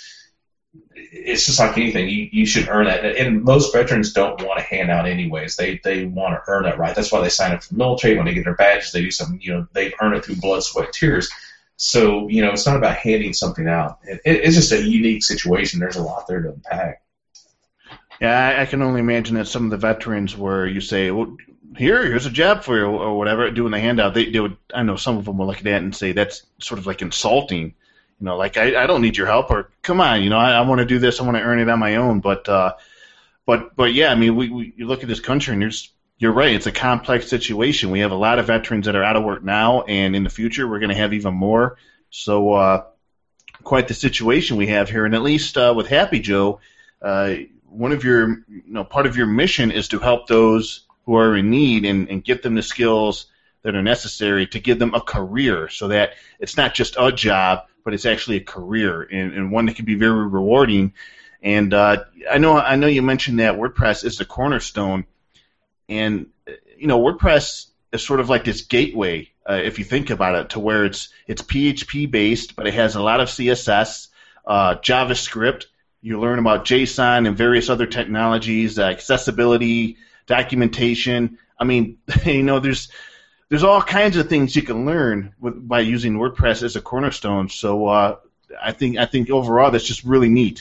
it's just like anything. You, you should earn that. And most veterans don't want a handout anyways. They they want to earn that right. That's why they sign up for the military. When they get their badges, they do something, you know, they earn it through blood, sweat, tears. So, you know, it's not about handing something out. It, it's just a unique situation. There's a lot there to unpack. Yeah, I, I can only imagine that some of the veterans where you say, well, here, here's a job for you or whatever, doing the handout, they, they would, I know some of them will look at that and say that's sort of like insulting. You know, like, I, I don't need your help, or come on, you know, I, I want to do this, I want to earn it on my own. But, uh, but, but yeah, I mean, we, we you look at this country, and there's, you're right, it's a complex situation. We have a lot of veterans that are out of work now, and in the future we're going to have even more. So, uh, quite the situation we have here. And at least uh, with Happy Joe, uh, one of your, you know, part of your mission is to help those who are in need and, and get them the skills that are necessary to give them a career, so that it's not just a job, but it's actually a career, and, and one that can be very rewarding. And uh, I know I know you mentioned that WordPress is the cornerstone, and you know WordPress is sort of like this gateway, uh, if you think about it, to where it's it's P H P based, but it has a lot of C S S, uh, JavaScript. You learn about JSON and various other technologies, uh, accessibility, documentation. I mean, you know, there's there's all kinds of things you can learn with, by using WordPress as a cornerstone. So uh, I think I think overall that's just really neat.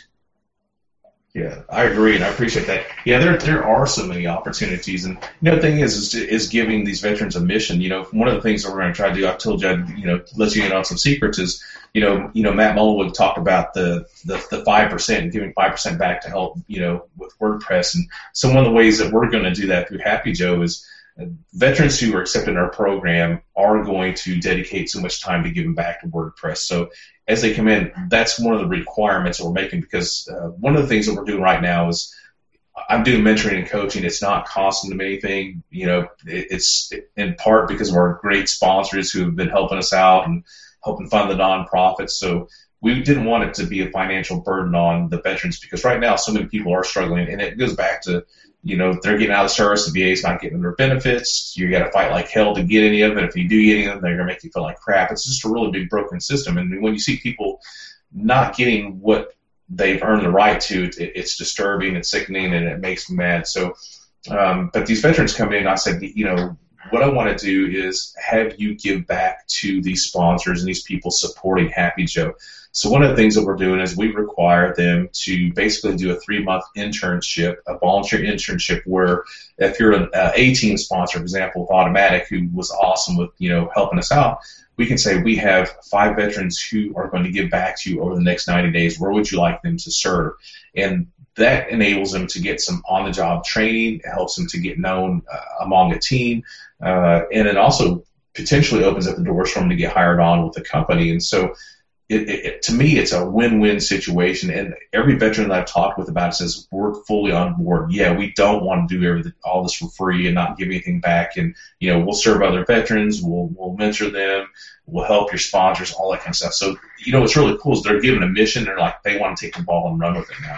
Yeah, I agree, and I appreciate that. Yeah, there there are so many opportunities, and you know the thing is is, is giving these veterans a mission. You know, one of the things that we're going to try to do, I've told you, I'd, you know, let you in on some secrets is, you know, you know, Matt Mullenweg talked about the the the five percent and giving five percent back to help, you know, with WordPress, and so one of the ways that we're going to do that through Happy Joe is uh, veterans who are accepted in our program are going to dedicate so much time to giving back to WordPress. So as they come in, that's one of the requirements that we're making, because uh, one of the things that we're doing right now is I'm doing mentoring and coaching. It's not costing them anything. You know, it, it's in part because of our great sponsors who have been helping us out and helping fund the nonprofits. So we didn't want it to be a financial burden on the veterans, because right now so many people are struggling, and it goes back to, you know, they're getting out of service, the V A's not getting their benefits. You got to fight like hell to get any of it. If you do get any of them, they're going to make you feel like crap. It's just a really big broken system. And when you see people not getting what they've earned the right to, it, it's disturbing, it's sickening, and it makes me mad. So, um, but these veterans come in, and I said, you know, what I want to do is have you give back to these sponsors and these people supporting Happy Joe. So one of the things that we're doing is we require them to basically do a three-month internship, a volunteer internship, where if you're an uh, A-team sponsor, for example, with Automatic, who was awesome with, you know, helping us out, we can say we have five veterans who are going to give back to you over the next ninety days. Where would you like them to serve? And that enables them to get some on-the-job training. It helps them to get known uh, among a team, uh, and it also potentially opens up the doors for them to get hired on with the company. And so It, it, it, to me, it's a win-win situation, and every veteran that I've talked with about it says we're fully on board. Yeah, we don't want to do everything, all this for free and not give anything back, and you know, we'll serve other veterans, we'll we'll mentor them, we'll help your sponsors, all that kind of stuff. So, you know, what's really cool is they're given a mission. They're like, they want to take the ball and run with it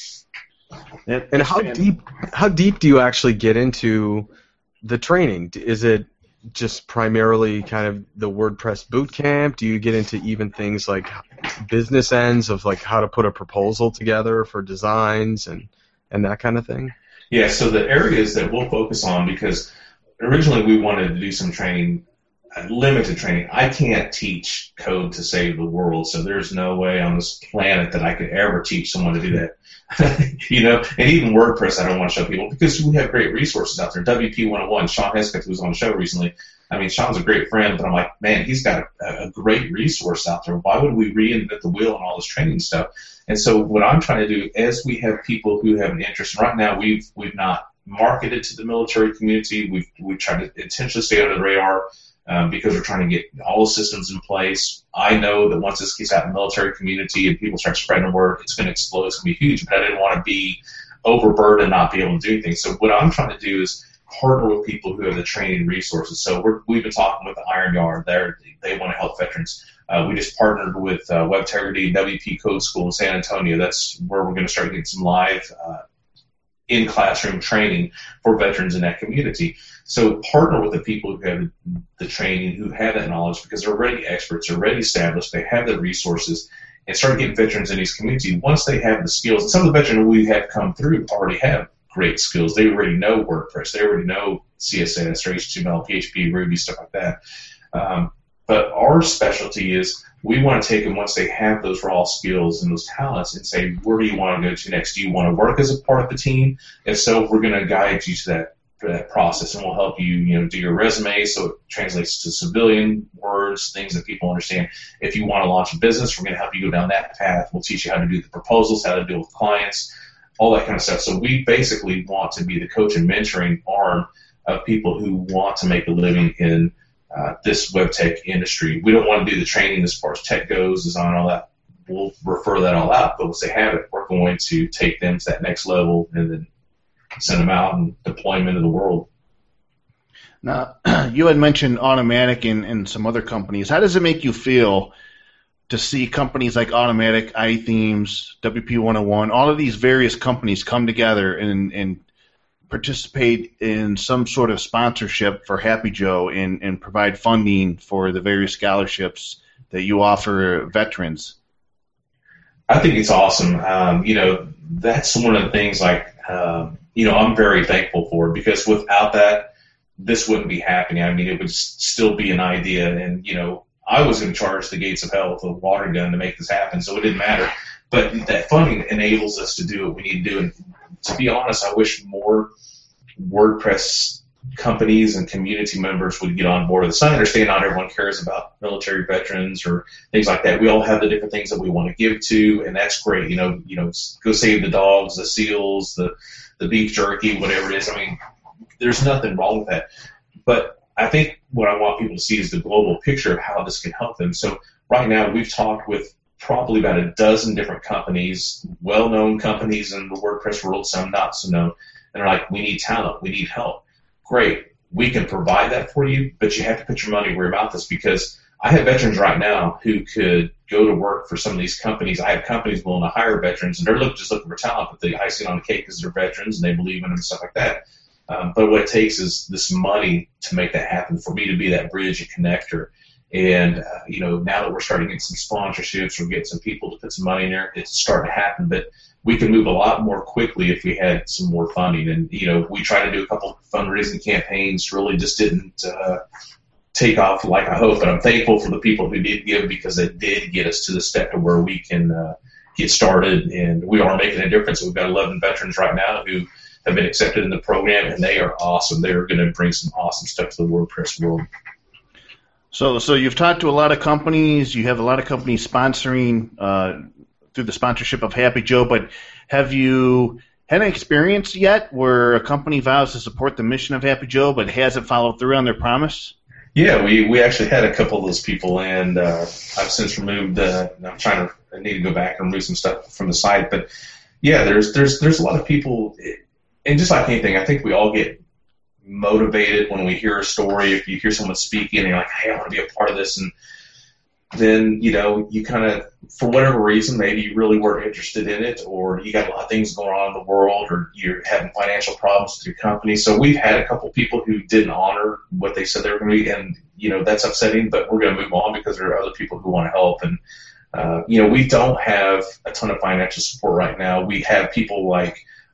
now. And how deep how deep do you actually get into the training? Is it just primarily kind of the WordPress boot camp? Do you get into even things like business ends of like how to put a proposal together for designs and, and that kind of thing? Yeah, so the areas that we'll focus on, because originally we wanted to do some training, limited training. I can't teach code to save the world, so there's no way on this planet that I could ever teach someone to do that. You know, and even WordPress I don't want to show people because we have great resources out there. W P one oh one, Sean Hesketh, who was on the show recently, I mean, Sean's a great friend, but I'm like, man, he's got a, a great resource out there. Why would we reinvent the wheel and all this training stuff? And so what I'm trying to do, as we have people who have an interest, and right now we've we've not marketed to the military community. We've we've tried to intentionally stay under the radar um, because we're trying to get all the systems in place. I know that once this gets out in the military community and people start spreading the word, it's going to explode. It's going to be huge. But I didn't want to be overburdened and not be able to do things. So what I'm trying to do is partner with people who have the training resources. So we're, we've been talking with the Iron Yard. They're, they want to help veterans. Uh, we just partnered with uh, Webtegrity W P Code School in San Antonio. That's where we're going to start getting some live uh, in-classroom training for veterans in that community. So partner with the people who have the training, who have that knowledge, because they're already experts, they're already established, they have the resources, and start getting veterans in these communities. Once they have the skills, and some of the veterans we have come through already have great skills. They already know WordPress. They already know C S S or H T M L, P H P, Ruby, stuff like that. Um, but our specialty is we want to take them once they have those raw skills and those talents and say, where do you want to go to next? Do you want to work as a part of the team? If so, we're going to guide you to that, that process, and we'll help you, you know, do your resume so it translates to civilian words, things that people understand. If you want to launch a business, we're going to help you go down that path. We'll teach you how to do the proposals, how to deal with clients, all that kind of stuff. So we basically want to be the coach and mentoring arm of people who want to make a living in uh, this web tech industry. We don't want to do the training as far as tech goes, design, all that. We'll refer that all out, but once they have it, we're going to take them to that next level and then send them out and deploy them into the world. Now, you had mentioned Automattic and, and some other companies. How does it make you feel to see companies like Automattic, iThemes, W P one oh one, all of these various companies come together and, and participate in some sort of sponsorship for Happy Joe and, and provide funding for the various scholarships that you offer veterans? I think it's awesome. Um, you know, that's one of the things, like, um, you know, I'm very thankful for, because without that, this wouldn't be happening. I mean, it would still be an idea, and, you know, I was going to charge the gates of hell with a water gun to make this happen, so it didn't matter. But that funding enables us to do what we need to do. And to be honest, I wish more WordPress companies and community members would get on board with this. I understand not everyone cares about military veterans or things like that. We all have the different things that we want to give to, and that's great. You know, you know, go save the dogs, the seals, the the beef jerky, whatever it is. I mean, there's nothing wrong with that. But I think what I want people to see is the global picture of how this can help them. So right now we've talked with probably about a dozen different companies, well-known companies in the WordPress world, some not so known, and they're like, we need talent, we need help. Great, we can provide that for you, but you have to put your money where your mouth is, because I have veterans right now who could go to work for some of these companies. I have companies willing to hire veterans, and they're look, just looking for talent, but the icing on the cake is they're veterans, and they believe in them and stuff like that. Um, but what it takes is this money to make that happen, for me to be that bridge and connector. And, uh, you know, now that we're starting to get some sponsorships, we're getting some people to put some money in there, it's starting to happen. But we can move a lot more quickly if we had some more funding. And, you know, we tried to do a couple of fundraising campaigns, really just didn't uh, take off like I hoped. But I'm thankful for the people who did give, because it did get us to the step to where we can uh, get started. And we are making a difference. We've got eleven veterans right now who have been accepted in the program, and they are awesome. They're going to bring some awesome stuff to the WordPress world. So, so you've talked to a lot of companies. You have a lot of companies sponsoring uh, through the sponsorship of Happy Joe. But have you had an experience yet where a company vows to support the mission of Happy Joe but hasn't followed through on their promise? Yeah, we, we actually had a couple of those people, and uh, I've since removed. Uh, I'm trying to. I need to go back and remove some stuff from the site. But yeah, there's there's there's a lot of people. And just like anything, I think we all get motivated when we hear a story. If you hear someone speaking and you're like, hey, I want to be a part of this, and then, you know, you kind of, for whatever reason, maybe you really weren't interested in it, or you got a lot of things going on in the world, or you're having financial problems with your company. So we've had a couple people who didn't honor what they said they were going to be, and, you know, that's upsetting, but we're going to move on because there are other people who want to help. And, uh, you know, we don't have a ton of financial support right now. We have people like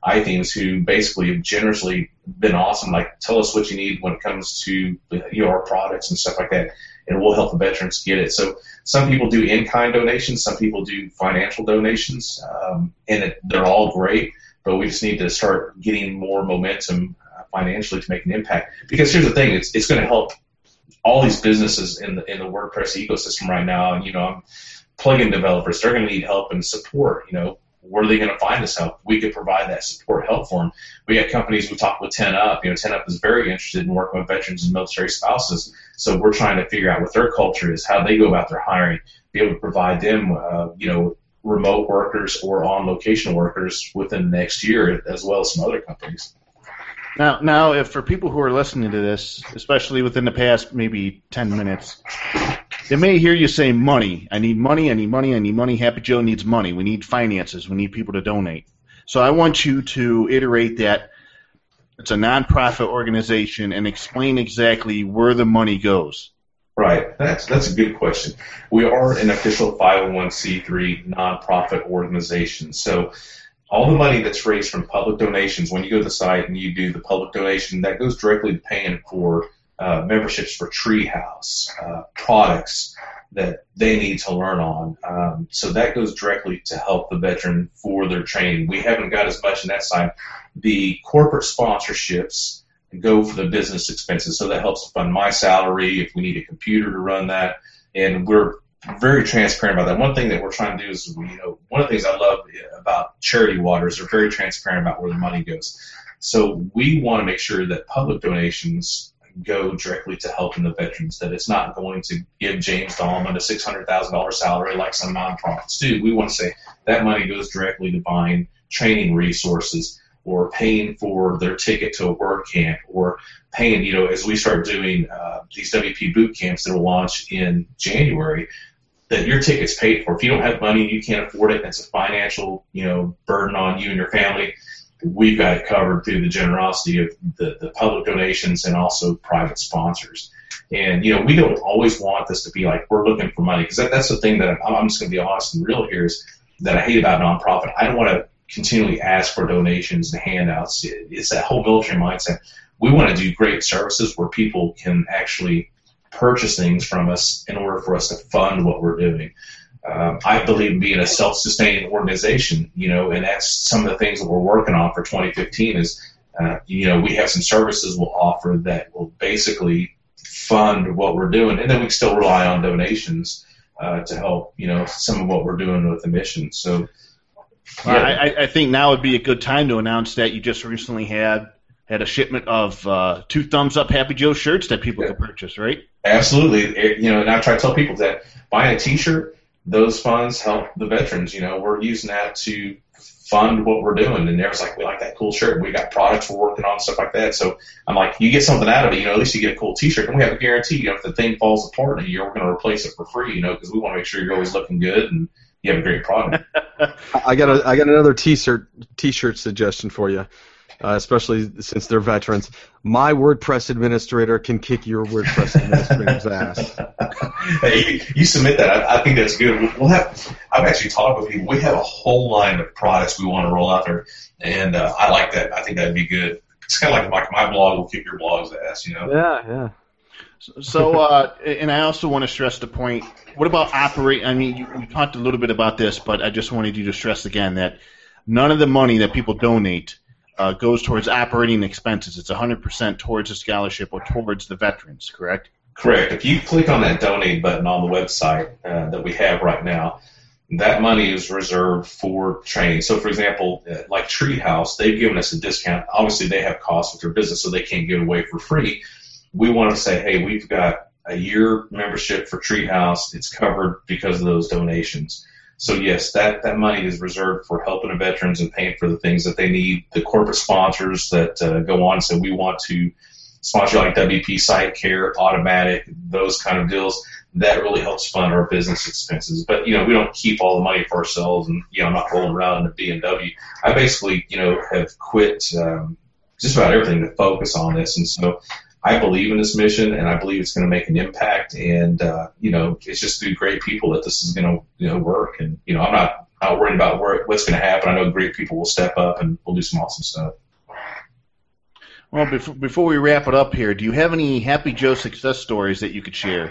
iThemes, who basically have generously been awesome. Like, tell us what you need when it comes to, you know, our products and stuff like that, and we'll help the veterans get it. So some people do in-kind donations, some people do financial donations, um, and it, they're all great, but we just need to start getting more momentum uh, financially to make an impact. Because here's the thing, it's it's going to help all these businesses in the in the WordPress ecosystem right now. And, you know, plugin developers, they're going to need help and support. You know, where are they going to find this help? We could provide that support help for them. We got companies, we talked with ten up. You know, ten up is very interested in working with veterans and military spouses. So we're trying to figure out what their culture is, how they go about their hiring, be able to provide them, uh, you know, remote workers or on-location workers within the next year, as well as some other companies. Now, now, if for people who are listening to this, especially within the past maybe ten minutes, they may hear you say money. I need money, I need money, I need money. Happy Joe needs money. We need finances. We need people to donate. So I want you to iterate that it's a nonprofit organization and explain exactly where the money goes. Right. That's that's a good question. We are an official five oh one c three nonprofit organization. So all the money that's raised from public donations, when you go to the site and you do the public donation, that goes directly to paying for uh, memberships for Treehouse, uh, products that they need to learn on. Um, so that goes directly to help the veteran for their training. We haven't got as much on that side. The corporate sponsorships go for the business expenses, so that helps fund my salary if we need a computer to run that, and we're very transparent about that. One thing that we're trying to do is, you know, one of the things I love about Charity Water is they're very transparent about where the money goes. So we want to make sure that public donations go directly to helping the veterans, that it's not going to give James Dahlman a six hundred thousand dollars salary like some nonprofits do. We want to say that money goes directly to buying training resources, or paying for their ticket to a WordCamp, or paying, you know, as we start doing uh, these W P boot camps that will launch in January, that your ticket's paid for. If you don't have money and you can't afford it, and it's a financial, you know, burden on you and your family, we've got it covered through the generosity of the, the public donations and also private sponsors. And, you know, we don't always want this to be like we're looking for money, because that, that's the thing that I'm, I'm just going to be honest and real here is that I hate about nonprofit. I don't want to continually ask for donations and handouts. It's that whole military mindset. We want to do great services where people can actually purchase things from us in order for us to fund what we're doing. Um, I believe in being a self-sustaining organization, you know, and that's some of the things that we're working on for twenty fifteen is, uh, you know, we have some services we'll offer that will basically fund what we're doing, and then we still rely on donations uh, to help, you know, some of what we're doing with the mission. So, yeah. I, I think now would be a good time to announce that you just recently had had a shipment of uh, two thumbs up Happy Joe shirts that people yeah. could purchase, right? Absolutely. You know, and I try to tell people that buying a T-shirt, those funds help the veterans. You know, we're using that to fund what we're doing, and there's like, we like that cool shirt. We got products we're working on, stuff like that. So I'm like, you get something out of it, you know, at least you get a cool T-shirt, and we have a guarantee. You know, if the thing falls apart in a year, we're going to replace it for free. You know, because we want to make sure you're always looking good and you have a great product. I got a, I got another T-shirt T-shirt suggestion for you. Uh, especially since they're veterans. My WordPress administrator can kick your WordPress administrator's ass. Hey, you submit that. I, I think that's good. We'll have. I've actually talked with people. We have a whole line of products we want to roll out there, and uh, I like that. I think that'd be good. It's kind of like my, my blog will kick your blog's ass, you know. Yeah, yeah. So, uh, and I also want to stress the point. What about operate? I mean, you, you talked a little bit about this, but I just wanted you to stress again that none of the money that people donate Uh, goes towards operating expenses. It's one hundred percent towards the scholarship or towards the veterans, correct? Correct. If you click on that donate button on the website uh, that we have right now, that money is reserved for training. So, for example, uh, like Treehouse, they've given us a discount. Obviously, they have costs with their business, so they can't give it away for free. We want to say, hey, we've got a year membership for Treehouse. It's covered because of those donations. So, yes, that, that money is reserved for helping the veterans and paying for the things that they need. The corporate sponsors that uh, go on, so we want to sponsor like W P Site Care, Automatic, those kind of deals. That really helps fund our business expenses. But, you know, we don't keep all the money for ourselves, and, you know, I'm not rolling around in a B M W. I basically, you know, have quit um, just about everything to focus on this. And so I believe in this mission, and I believe it's going to make an impact. And uh, you know, it's just through great people that this is going to, you know, work. And you know, I'm not not worried about where, what's going to happen. I know great people will step up and we'll do some awesome stuff. Well, before, before we wrap it up here, do you have any Happy Joe success stories that you could share?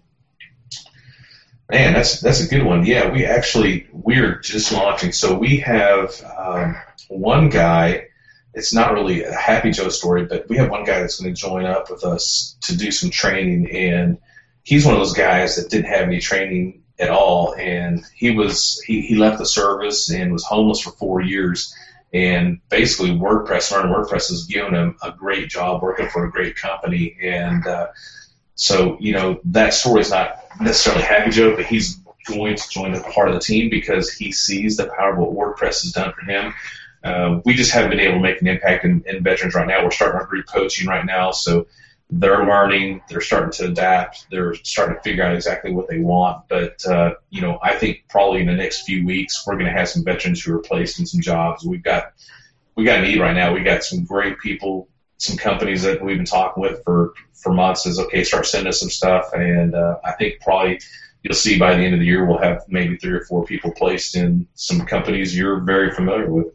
Man, that's that's a good one. Yeah, we actually, we're just launching. So we have um, one guy, it's not really a Happy Joe story, but we have one guy that's going to join up with us to do some training, and he's one of those guys that didn't have any training at all, and he was he, he left the service and was homeless for four years. And basically, WordPress, learning WordPress has given him a great job working for a great company. And uh, so, you know, that story is not necessarily Happy Joe, but he's going to join a part of the team because he sees the power of what WordPress has done for him. Uh, we just haven't been able to make an impact in, in veterans right now. We're starting our group coaching right now, so they're learning, they're starting to adapt, they're starting to figure out exactly what they want. But, uh, you know, I think probably in the next few weeks we're going to have some veterans who are placed in some jobs. We've got we got a need right now. We got some great people, some companies that we've been talking with for, for months says, okay, start sending us some stuff. And uh, I think probably you'll see by the end of the year we'll have maybe three or four people placed in some companies you're very familiar with.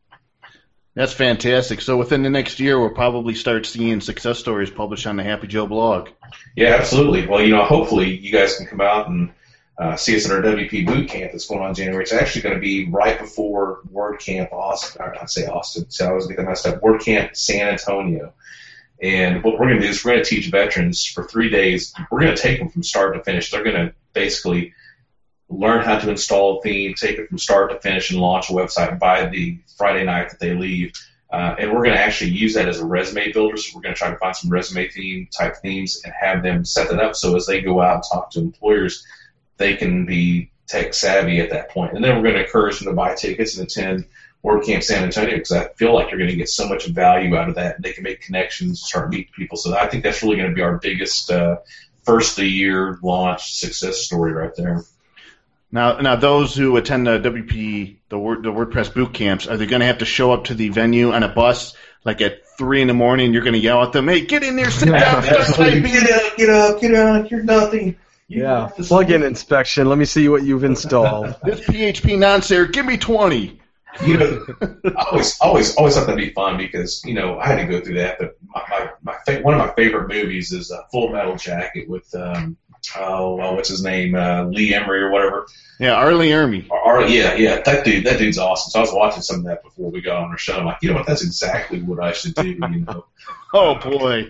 That's fantastic. So within the next year, we'll probably start seeing success stories published on the Happy Joe blog. Yeah, absolutely. Well, you know, hopefully you guys can come out and uh, see us at our W P boot camp that's going on in January. It's actually going to be right before WordCamp Austin. Or I'd say Austin. So I always get that messed up. WordCamp San Antonio. And what we're going to do is we're going to teach veterans for three days. We're going to take them from start to finish. They're going to basically learn how to install a theme, take it from start to finish, and launch a website by the Friday night that they leave. Uh, and we're going to actually use that as a resume builder. So we're going to try to find some resume theme type themes and have them set that up so as they go out and talk to employers, they can be tech savvy at that point. And then we're going to encourage them to buy tickets and attend WordCamp San Antonio because I feel like you're going to get so much value out of that. They can make connections, start meeting people. So I think that's really going to be our biggest uh, first of the year launch success story right there. Now, now, those who attend the W P, the, Word, the WordPress boot camps, are they going to have to show up to the venue on a bus, like at three in the morning? You're going to yell at them, "Hey, get in there, sit down, start typing, get up, get up, get up, you're nothing." You yeah, plug-in inspection. Let me see what you've installed. This P H P nonsense, give me twenty. You know, I always, always, always thought that'd be fun because you know I had to go through that. But my, my, my fa- one of my favorite movies is uh, Full Metal Jacket with. Um, Oh, well, what's his name? Uh, Lee Emery or whatever. Yeah, Arlie Ermy. Ar- yeah, yeah, that dude, that dude's awesome. So I was watching some of that before we got on our show. I'm like, you know what? That's exactly what I should do. You know. Oh boy.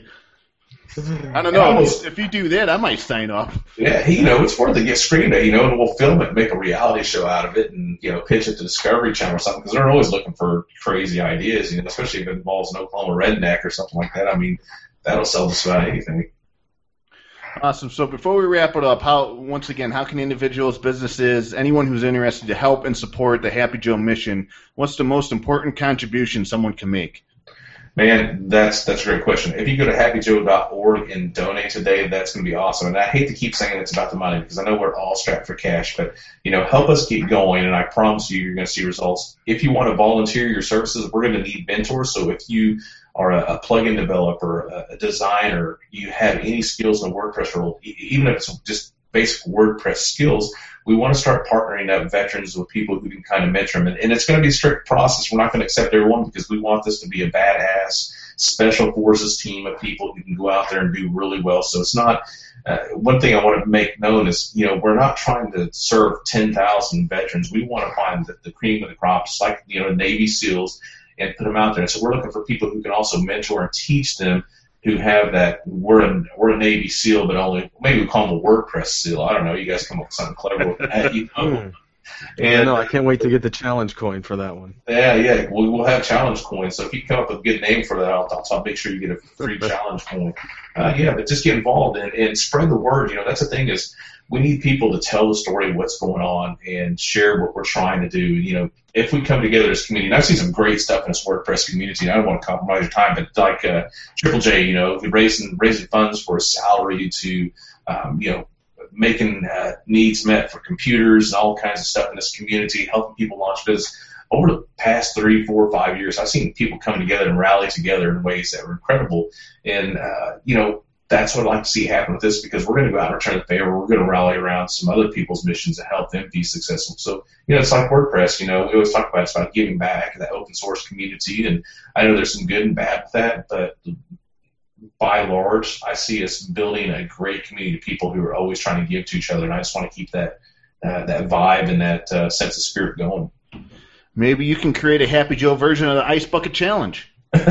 I don't know. Was, if you do that, I might sign up. Yeah, he, you know, it's worth it. Get screened at, you know, and we'll film it, and make a reality show out of it, and you know, pitch it to Discovery Channel or something because they're always looking for crazy ideas. You know, especially if it involves an Oklahoma redneck or something like that. I mean, that'll sell just about anything. Awesome. So before we wrap it up, how once again, how can individuals, businesses, anyone who's interested to help and support the Happy Joe mission, what's the most important contribution someone can make? Man, that's that's a great question. If you go to happy joe dot org and donate today, that's going to be awesome. And I hate to keep saying it's about the money because I know we're all strapped for cash, but you know, help us get going, and I promise you, you're going to see results. If you want to volunteer your services, we're going to need mentors. So if you are a, a plugin developer, a, a designer, you have any skills in the WordPress world, even if it's just basic WordPress skills, we want to start partnering up veterans with people who can kind of mentor them. And, and it's going to be a strict process. We're not going to accept everyone because we want this to be a badass special forces team of people who can go out there and do really well. So it's not uh, one thing I want to make known is, you know, we're not trying to serve ten thousand veterans. We want to find the, the cream of the crop, just like, you know, Navy SEALs, and put them out there. And so we're looking for people who can also mentor and teach them who have that, we're a, we're a Navy SEAL, but only, maybe we call them a WordPress SEAL. I don't know. You guys come up with something clever with that. You know? And no, I can't wait to get the challenge coin for that one. Yeah, yeah. We'll, we'll have challenge coins. So if you come up with a good name for that, I'll, I'll, I'll make sure you get a free challenge coin. Uh, yeah, but just get involved and, and spread the word. You know, that's the thing is we need people to tell the story of what's going on and share what we're trying to do. You know, if we come together as a community, and I've seen some great stuff in this WordPress community, and I don't want to compromise your time, but like uh, Triple J, you know, raising raising funds for a salary to, um, you know, making uh, needs met for computers and all kinds of stuff in this community, helping people launch business. Over the past three, four, five years, I've seen people come together and rally together in ways that were incredible. And, uh, you know, that's what I'd like to see happen with this, because we're going to go out and return the favor. We're going to rally around some other people's missions and help them be successful. So, you know, it's like WordPress. You know, we always talk about it's about giving back to that open source community, and I know there's some good and bad with that, but by and large, I see us building a great community of people who are always trying to give to each other, and I just want to keep that uh, that vibe and that uh, sense of spirit going. Maybe you can create a Happy Joe version of the Ice Bucket Challenge.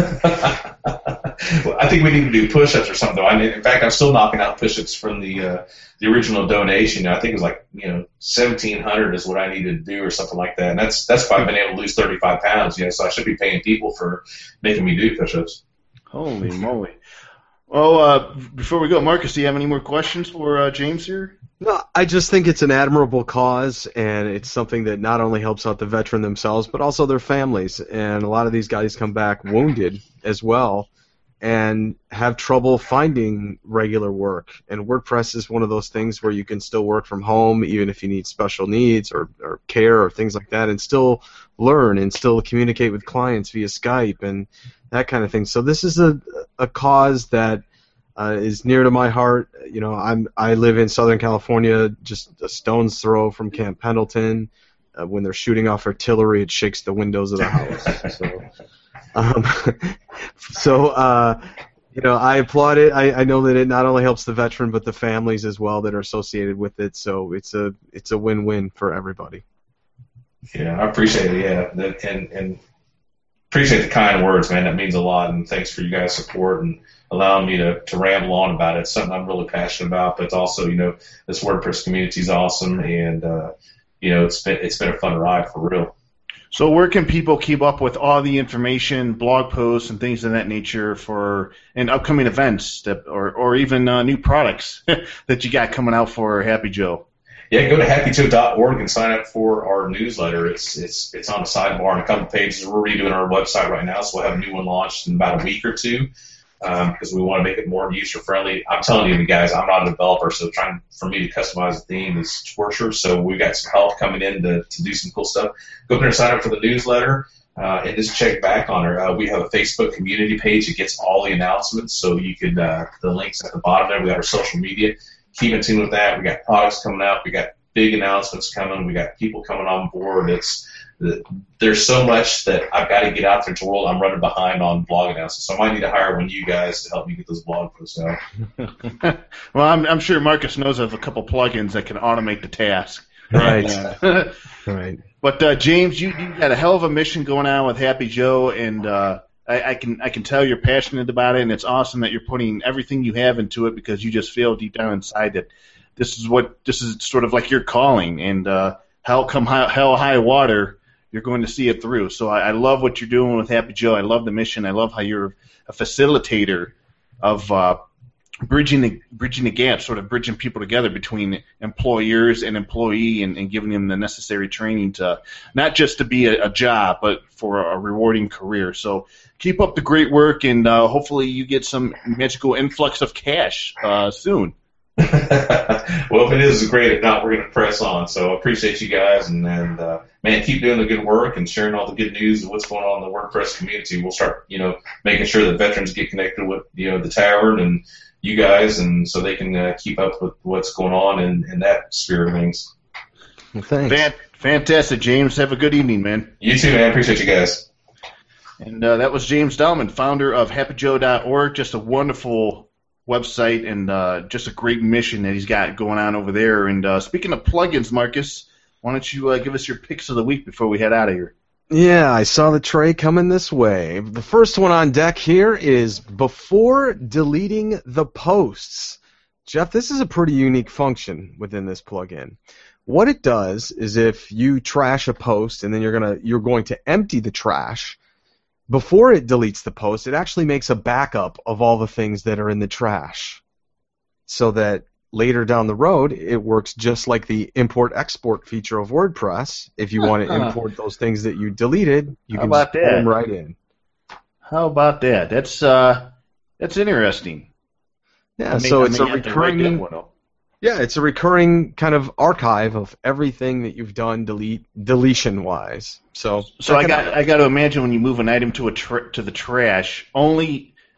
Well, I think we need to do push-ups or something. I mean, in fact, I'm still knocking out push-ups from the uh, the original donation. I think it was like, you know, seventeen hundred is what I needed to do or something like that. And that's that's why I've been able to lose thirty-five pounds. You know, so I should be paying people for making me do push-ups. Holy moly! Well, uh, before we go, Marcus, do you have any more questions for uh, James here? No, I just think it's an admirable cause, and it's something that not only helps out the veteran themselves, but also their families. And a lot of these guys come back wounded as well and have trouble finding regular work. And WordPress is one of those things where you can still work from home, even if you need special needs or, or care or things like that, and still learn and still communicate with clients via Skype and that kind of thing. So this is a, a cause that Uh, is near to my heart. You know, I'm I live in Southern California, just a stone's throw from Camp Pendleton. Uh, when they're shooting off artillery, it shakes the windows of the house. So, um, so uh, you know, I applaud it. I, I know that it not only helps the veteran, but the families as well that are associated with it. So it's a it's a win-win for everybody. Yeah, I appreciate it. Yeah, that, and and appreciate the kind words, man. That means a lot. And thanks for you guys' support and allowing me to, to ramble on about it. It's something I'm really passionate about, but it's also, you know, this WordPress community is awesome, and uh, you know, it's been it's been a fun ride for real. So where can people keep up with all the information, blog posts, and things of that nature for and upcoming events that, or or even uh, new products that you got coming out for Happy Joe? Yeah, go to happy joe dot org and sign up for our newsletter. It's it's it's on the sidebar on a couple pages. We're redoing our website right now, so we'll have a new one launched in about a week or two. Because um, we want to make it more user-friendly. I'm telling you, guys, I'm not a developer, so trying for me to customize a theme is torture. So we've got some help coming in to, to do some cool stuff. Go up there and sign up for the newsletter, uh, and just check back on her. Uh, we have a Facebook community page that gets all the announcements, so you could uh, the links at the bottom there. We got our social media. Keep in tune with that. We got products coming out. We got big announcements coming. We got people coming on board. It's There's so much that I've got to get out there to the world. I'm running behind on blog announcements, so I might need to hire one of you guys to help me get those blog posts out. Well, I'm, I'm sure Marcus knows of a couple plugins that can automate the task. Right. Right. But uh, James, you you got a hell of a mission going on with Happy Joe, and uh, I, I can I can tell you're passionate about it, and it's awesome that you're putting everything you have into it, because you just feel deep down inside that this is what this is sort of like your calling, and uh, hell come high, hell high water, you're going to see it through. So I, I love what you're doing with Happy Joe. I love the mission. I love how you're a facilitator of uh, bridging the bridging the gap, sort of bridging people together between employers and employee, and, and giving them the necessary training to not just to be a, a job, but for a rewarding career. So keep up the great work, and uh, hopefully you get some magical influx of cash uh, soon. Well, if it is great. If not, we're going to press on. So I appreciate you guys, and, and uh, man, keep doing the good work and sharing all the good news of what's going on in the WordPress community. We'll start, you know, making sure that veterans get connected with, you know, the tavern and you guys, and so they can uh, keep up with what's going on in, in that sphere of things. Well, thanks. Fan- fantastic, James. Have a good evening, man. You too, man. Appreciate you guys. And uh, that was James Dahlman, founder of happy joe dot org. Just a wonderful website, and uh, just a great mission that he's got going on over there. And uh, speaking of plugins, Marcus, why don't you uh, give us your picks of the week before we head out of here? Yeah, I saw the tray coming this way. The first one on deck here is before deleting the posts. Jeff, this is a pretty unique function within this plugin. What it does is if you trash a post and then you're gonna you're going to empty the trash, before it deletes the post, it actually makes a backup of all the things that are in the trash, so that later down the road, it works just like the import-export feature of WordPress. If you want to import those things that you deleted, you How can about just put that? them right in. How about that? That's uh, that's interesting. Yeah, I may- so I it's may a have to write that recurring. one up. Yeah, it's a recurring kind of archive of everything that you've done delete deletion-wise. So, So I check it got out. I got to imagine when you move an item to a tra- to the trash, only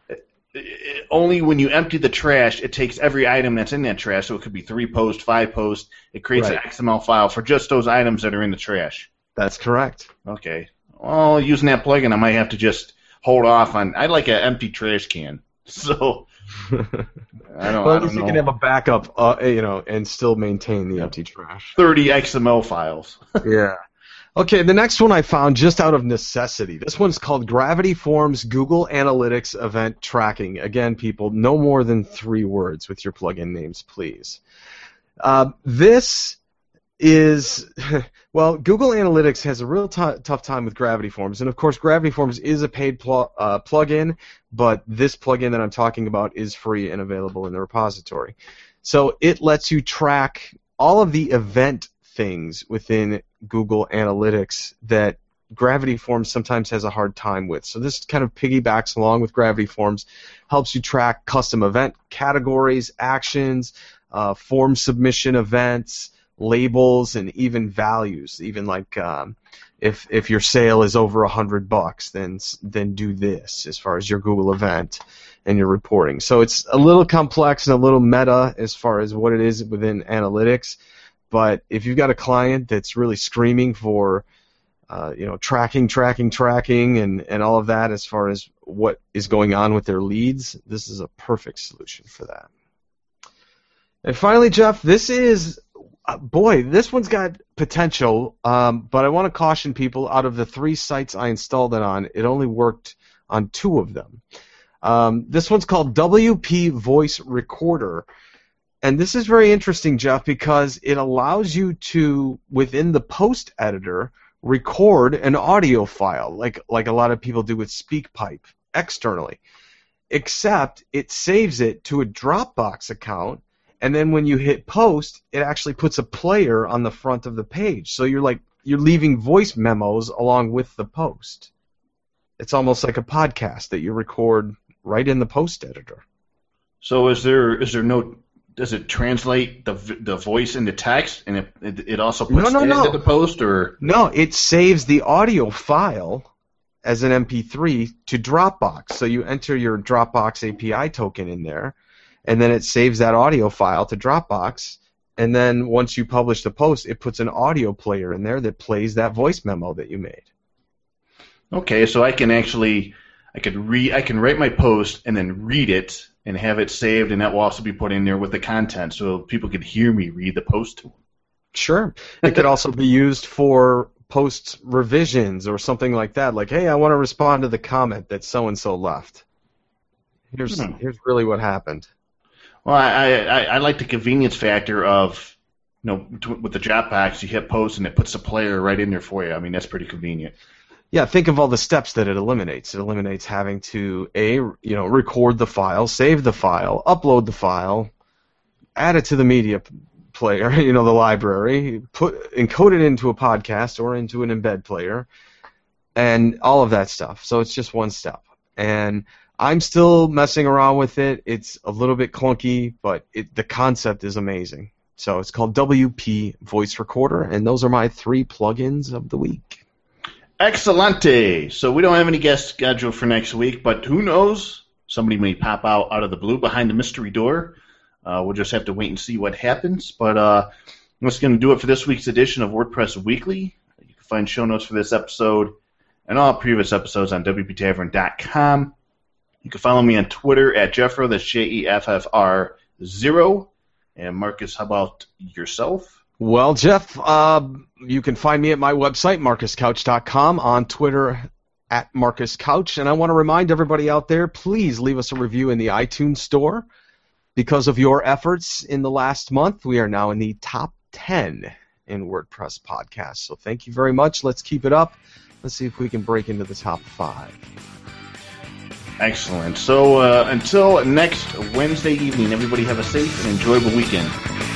it, only when you empty the trash, it takes every item that's in that trash. So it could be three posts, five posts. It creates Right. an X M L file for just those items that are in the trash. That's correct. Okay. Well, using that plugin, I might have to just hold off on. I like an empty trash can, so I don't. Well, I at don't least you know. can have a backup, uh, you know, and still maintain the empty trash. thirty X M L files. Yeah. Okay, the next one I found just out of necessity. This one's called Gravity Forms Google Analytics Event Tracking. Again, people, no more than three words with your plugin names, please. Uh, this is, well, Google Analytics has a real t- tough time with Gravity Forms, and of course Gravity Forms is a paid pl- uh, plugin, but this plugin that I'm talking about is free and available in the repository. So it lets you track all of the event things within Google Analytics that Gravity Forms sometimes has a hard time with. So this kind of piggybacks along with Gravity Forms, helps you track custom event categories, actions, uh, form submission events, labels, and even values. Even like um, if if your sale is over a hundred bucks, then then do this as far as your Google event and your reporting. So it's a little complex and a little meta as far as what it is within analytics. But if you've got a client that's really screaming for, uh, you know, tracking, tracking, tracking, and, and all of that as far as what is going on with their leads, this is a perfect solution for that. And finally, Jeff, this is, uh, boy, this one's got potential, um, but I want to caution people, out of the three sites I installed it on, it only worked on two of them. Um, this one's called W P Voice Recorder. And this is very interesting, Jeff, because it allows you to, within the post editor, record an audio file, like like a lot of people do with SpeakPipe externally, except it saves it to a Dropbox account, and then when you hit post, it actually puts a player on the front of the page. So you're like you're leaving voice memos along with the post. It's almost like a podcast that you record right in the post editor. So is there is there no does it translate the the voice into text, and it it, it also puts No, no, it no. into the post, or No, it saves the audio file as an M P three to Dropbox. So you enter your Dropbox A P I token in there, and then it saves that audio file to Dropbox, and then once you publish the post, it puts an audio player in there that plays that voice memo that you made. okay, so I can actually I could read I can write my post and then read it and have it saved, and that will also be put in there with the content, so people could hear me read the post to them. Sure. It could also be used for post revisions or something like that. Like, hey, I want to respond to the comment that so-and-so left. Here's Hmm. here's really what happened. Well, I, I I like the convenience factor of, you know, t- with the Dropbox, you hit post and it puts the player right in there for you. I mean, that's pretty convenient. Yeah, think of all the steps that it eliminates. It eliminates having to, A, you know, record the file, save the file, upload the file, add it to the media p- player, you know, the library, put encode it into a podcast or into an embed player, and all of that stuff. So it's just one step. And I'm still messing around with it. It's a little bit clunky, but it, the concept is amazing. So it's called W P Voice Recorder, and those are my three plugins of the week. Excelente. So we don't have any guests scheduled for next week, but who knows? Somebody may pop out out of the blue behind the mystery door. Uh, we'll just have to wait and see what happens. But uh, that's going to do it for this week's edition of WordPress Weekly. You can find show notes for this episode and all previous episodes on W P Tavern dot com. You can follow me on Twitter at Jeffro, that's J E F F R zero. And Marcus, how about yourself? Well, Jeff, uh, you can find me at my website, marcus couch dot com, on Twitter at Marcus Couch, and I want to remind everybody out there, please leave us a review in the iTunes store. Because of your efforts in the last month, we are now in the top ten in WordPress podcasts. So thank you very much. Let's keep it up. Let's see if we can break into the top five. Excellent. So uh, until next Wednesday evening, everybody have a safe and enjoyable weekend.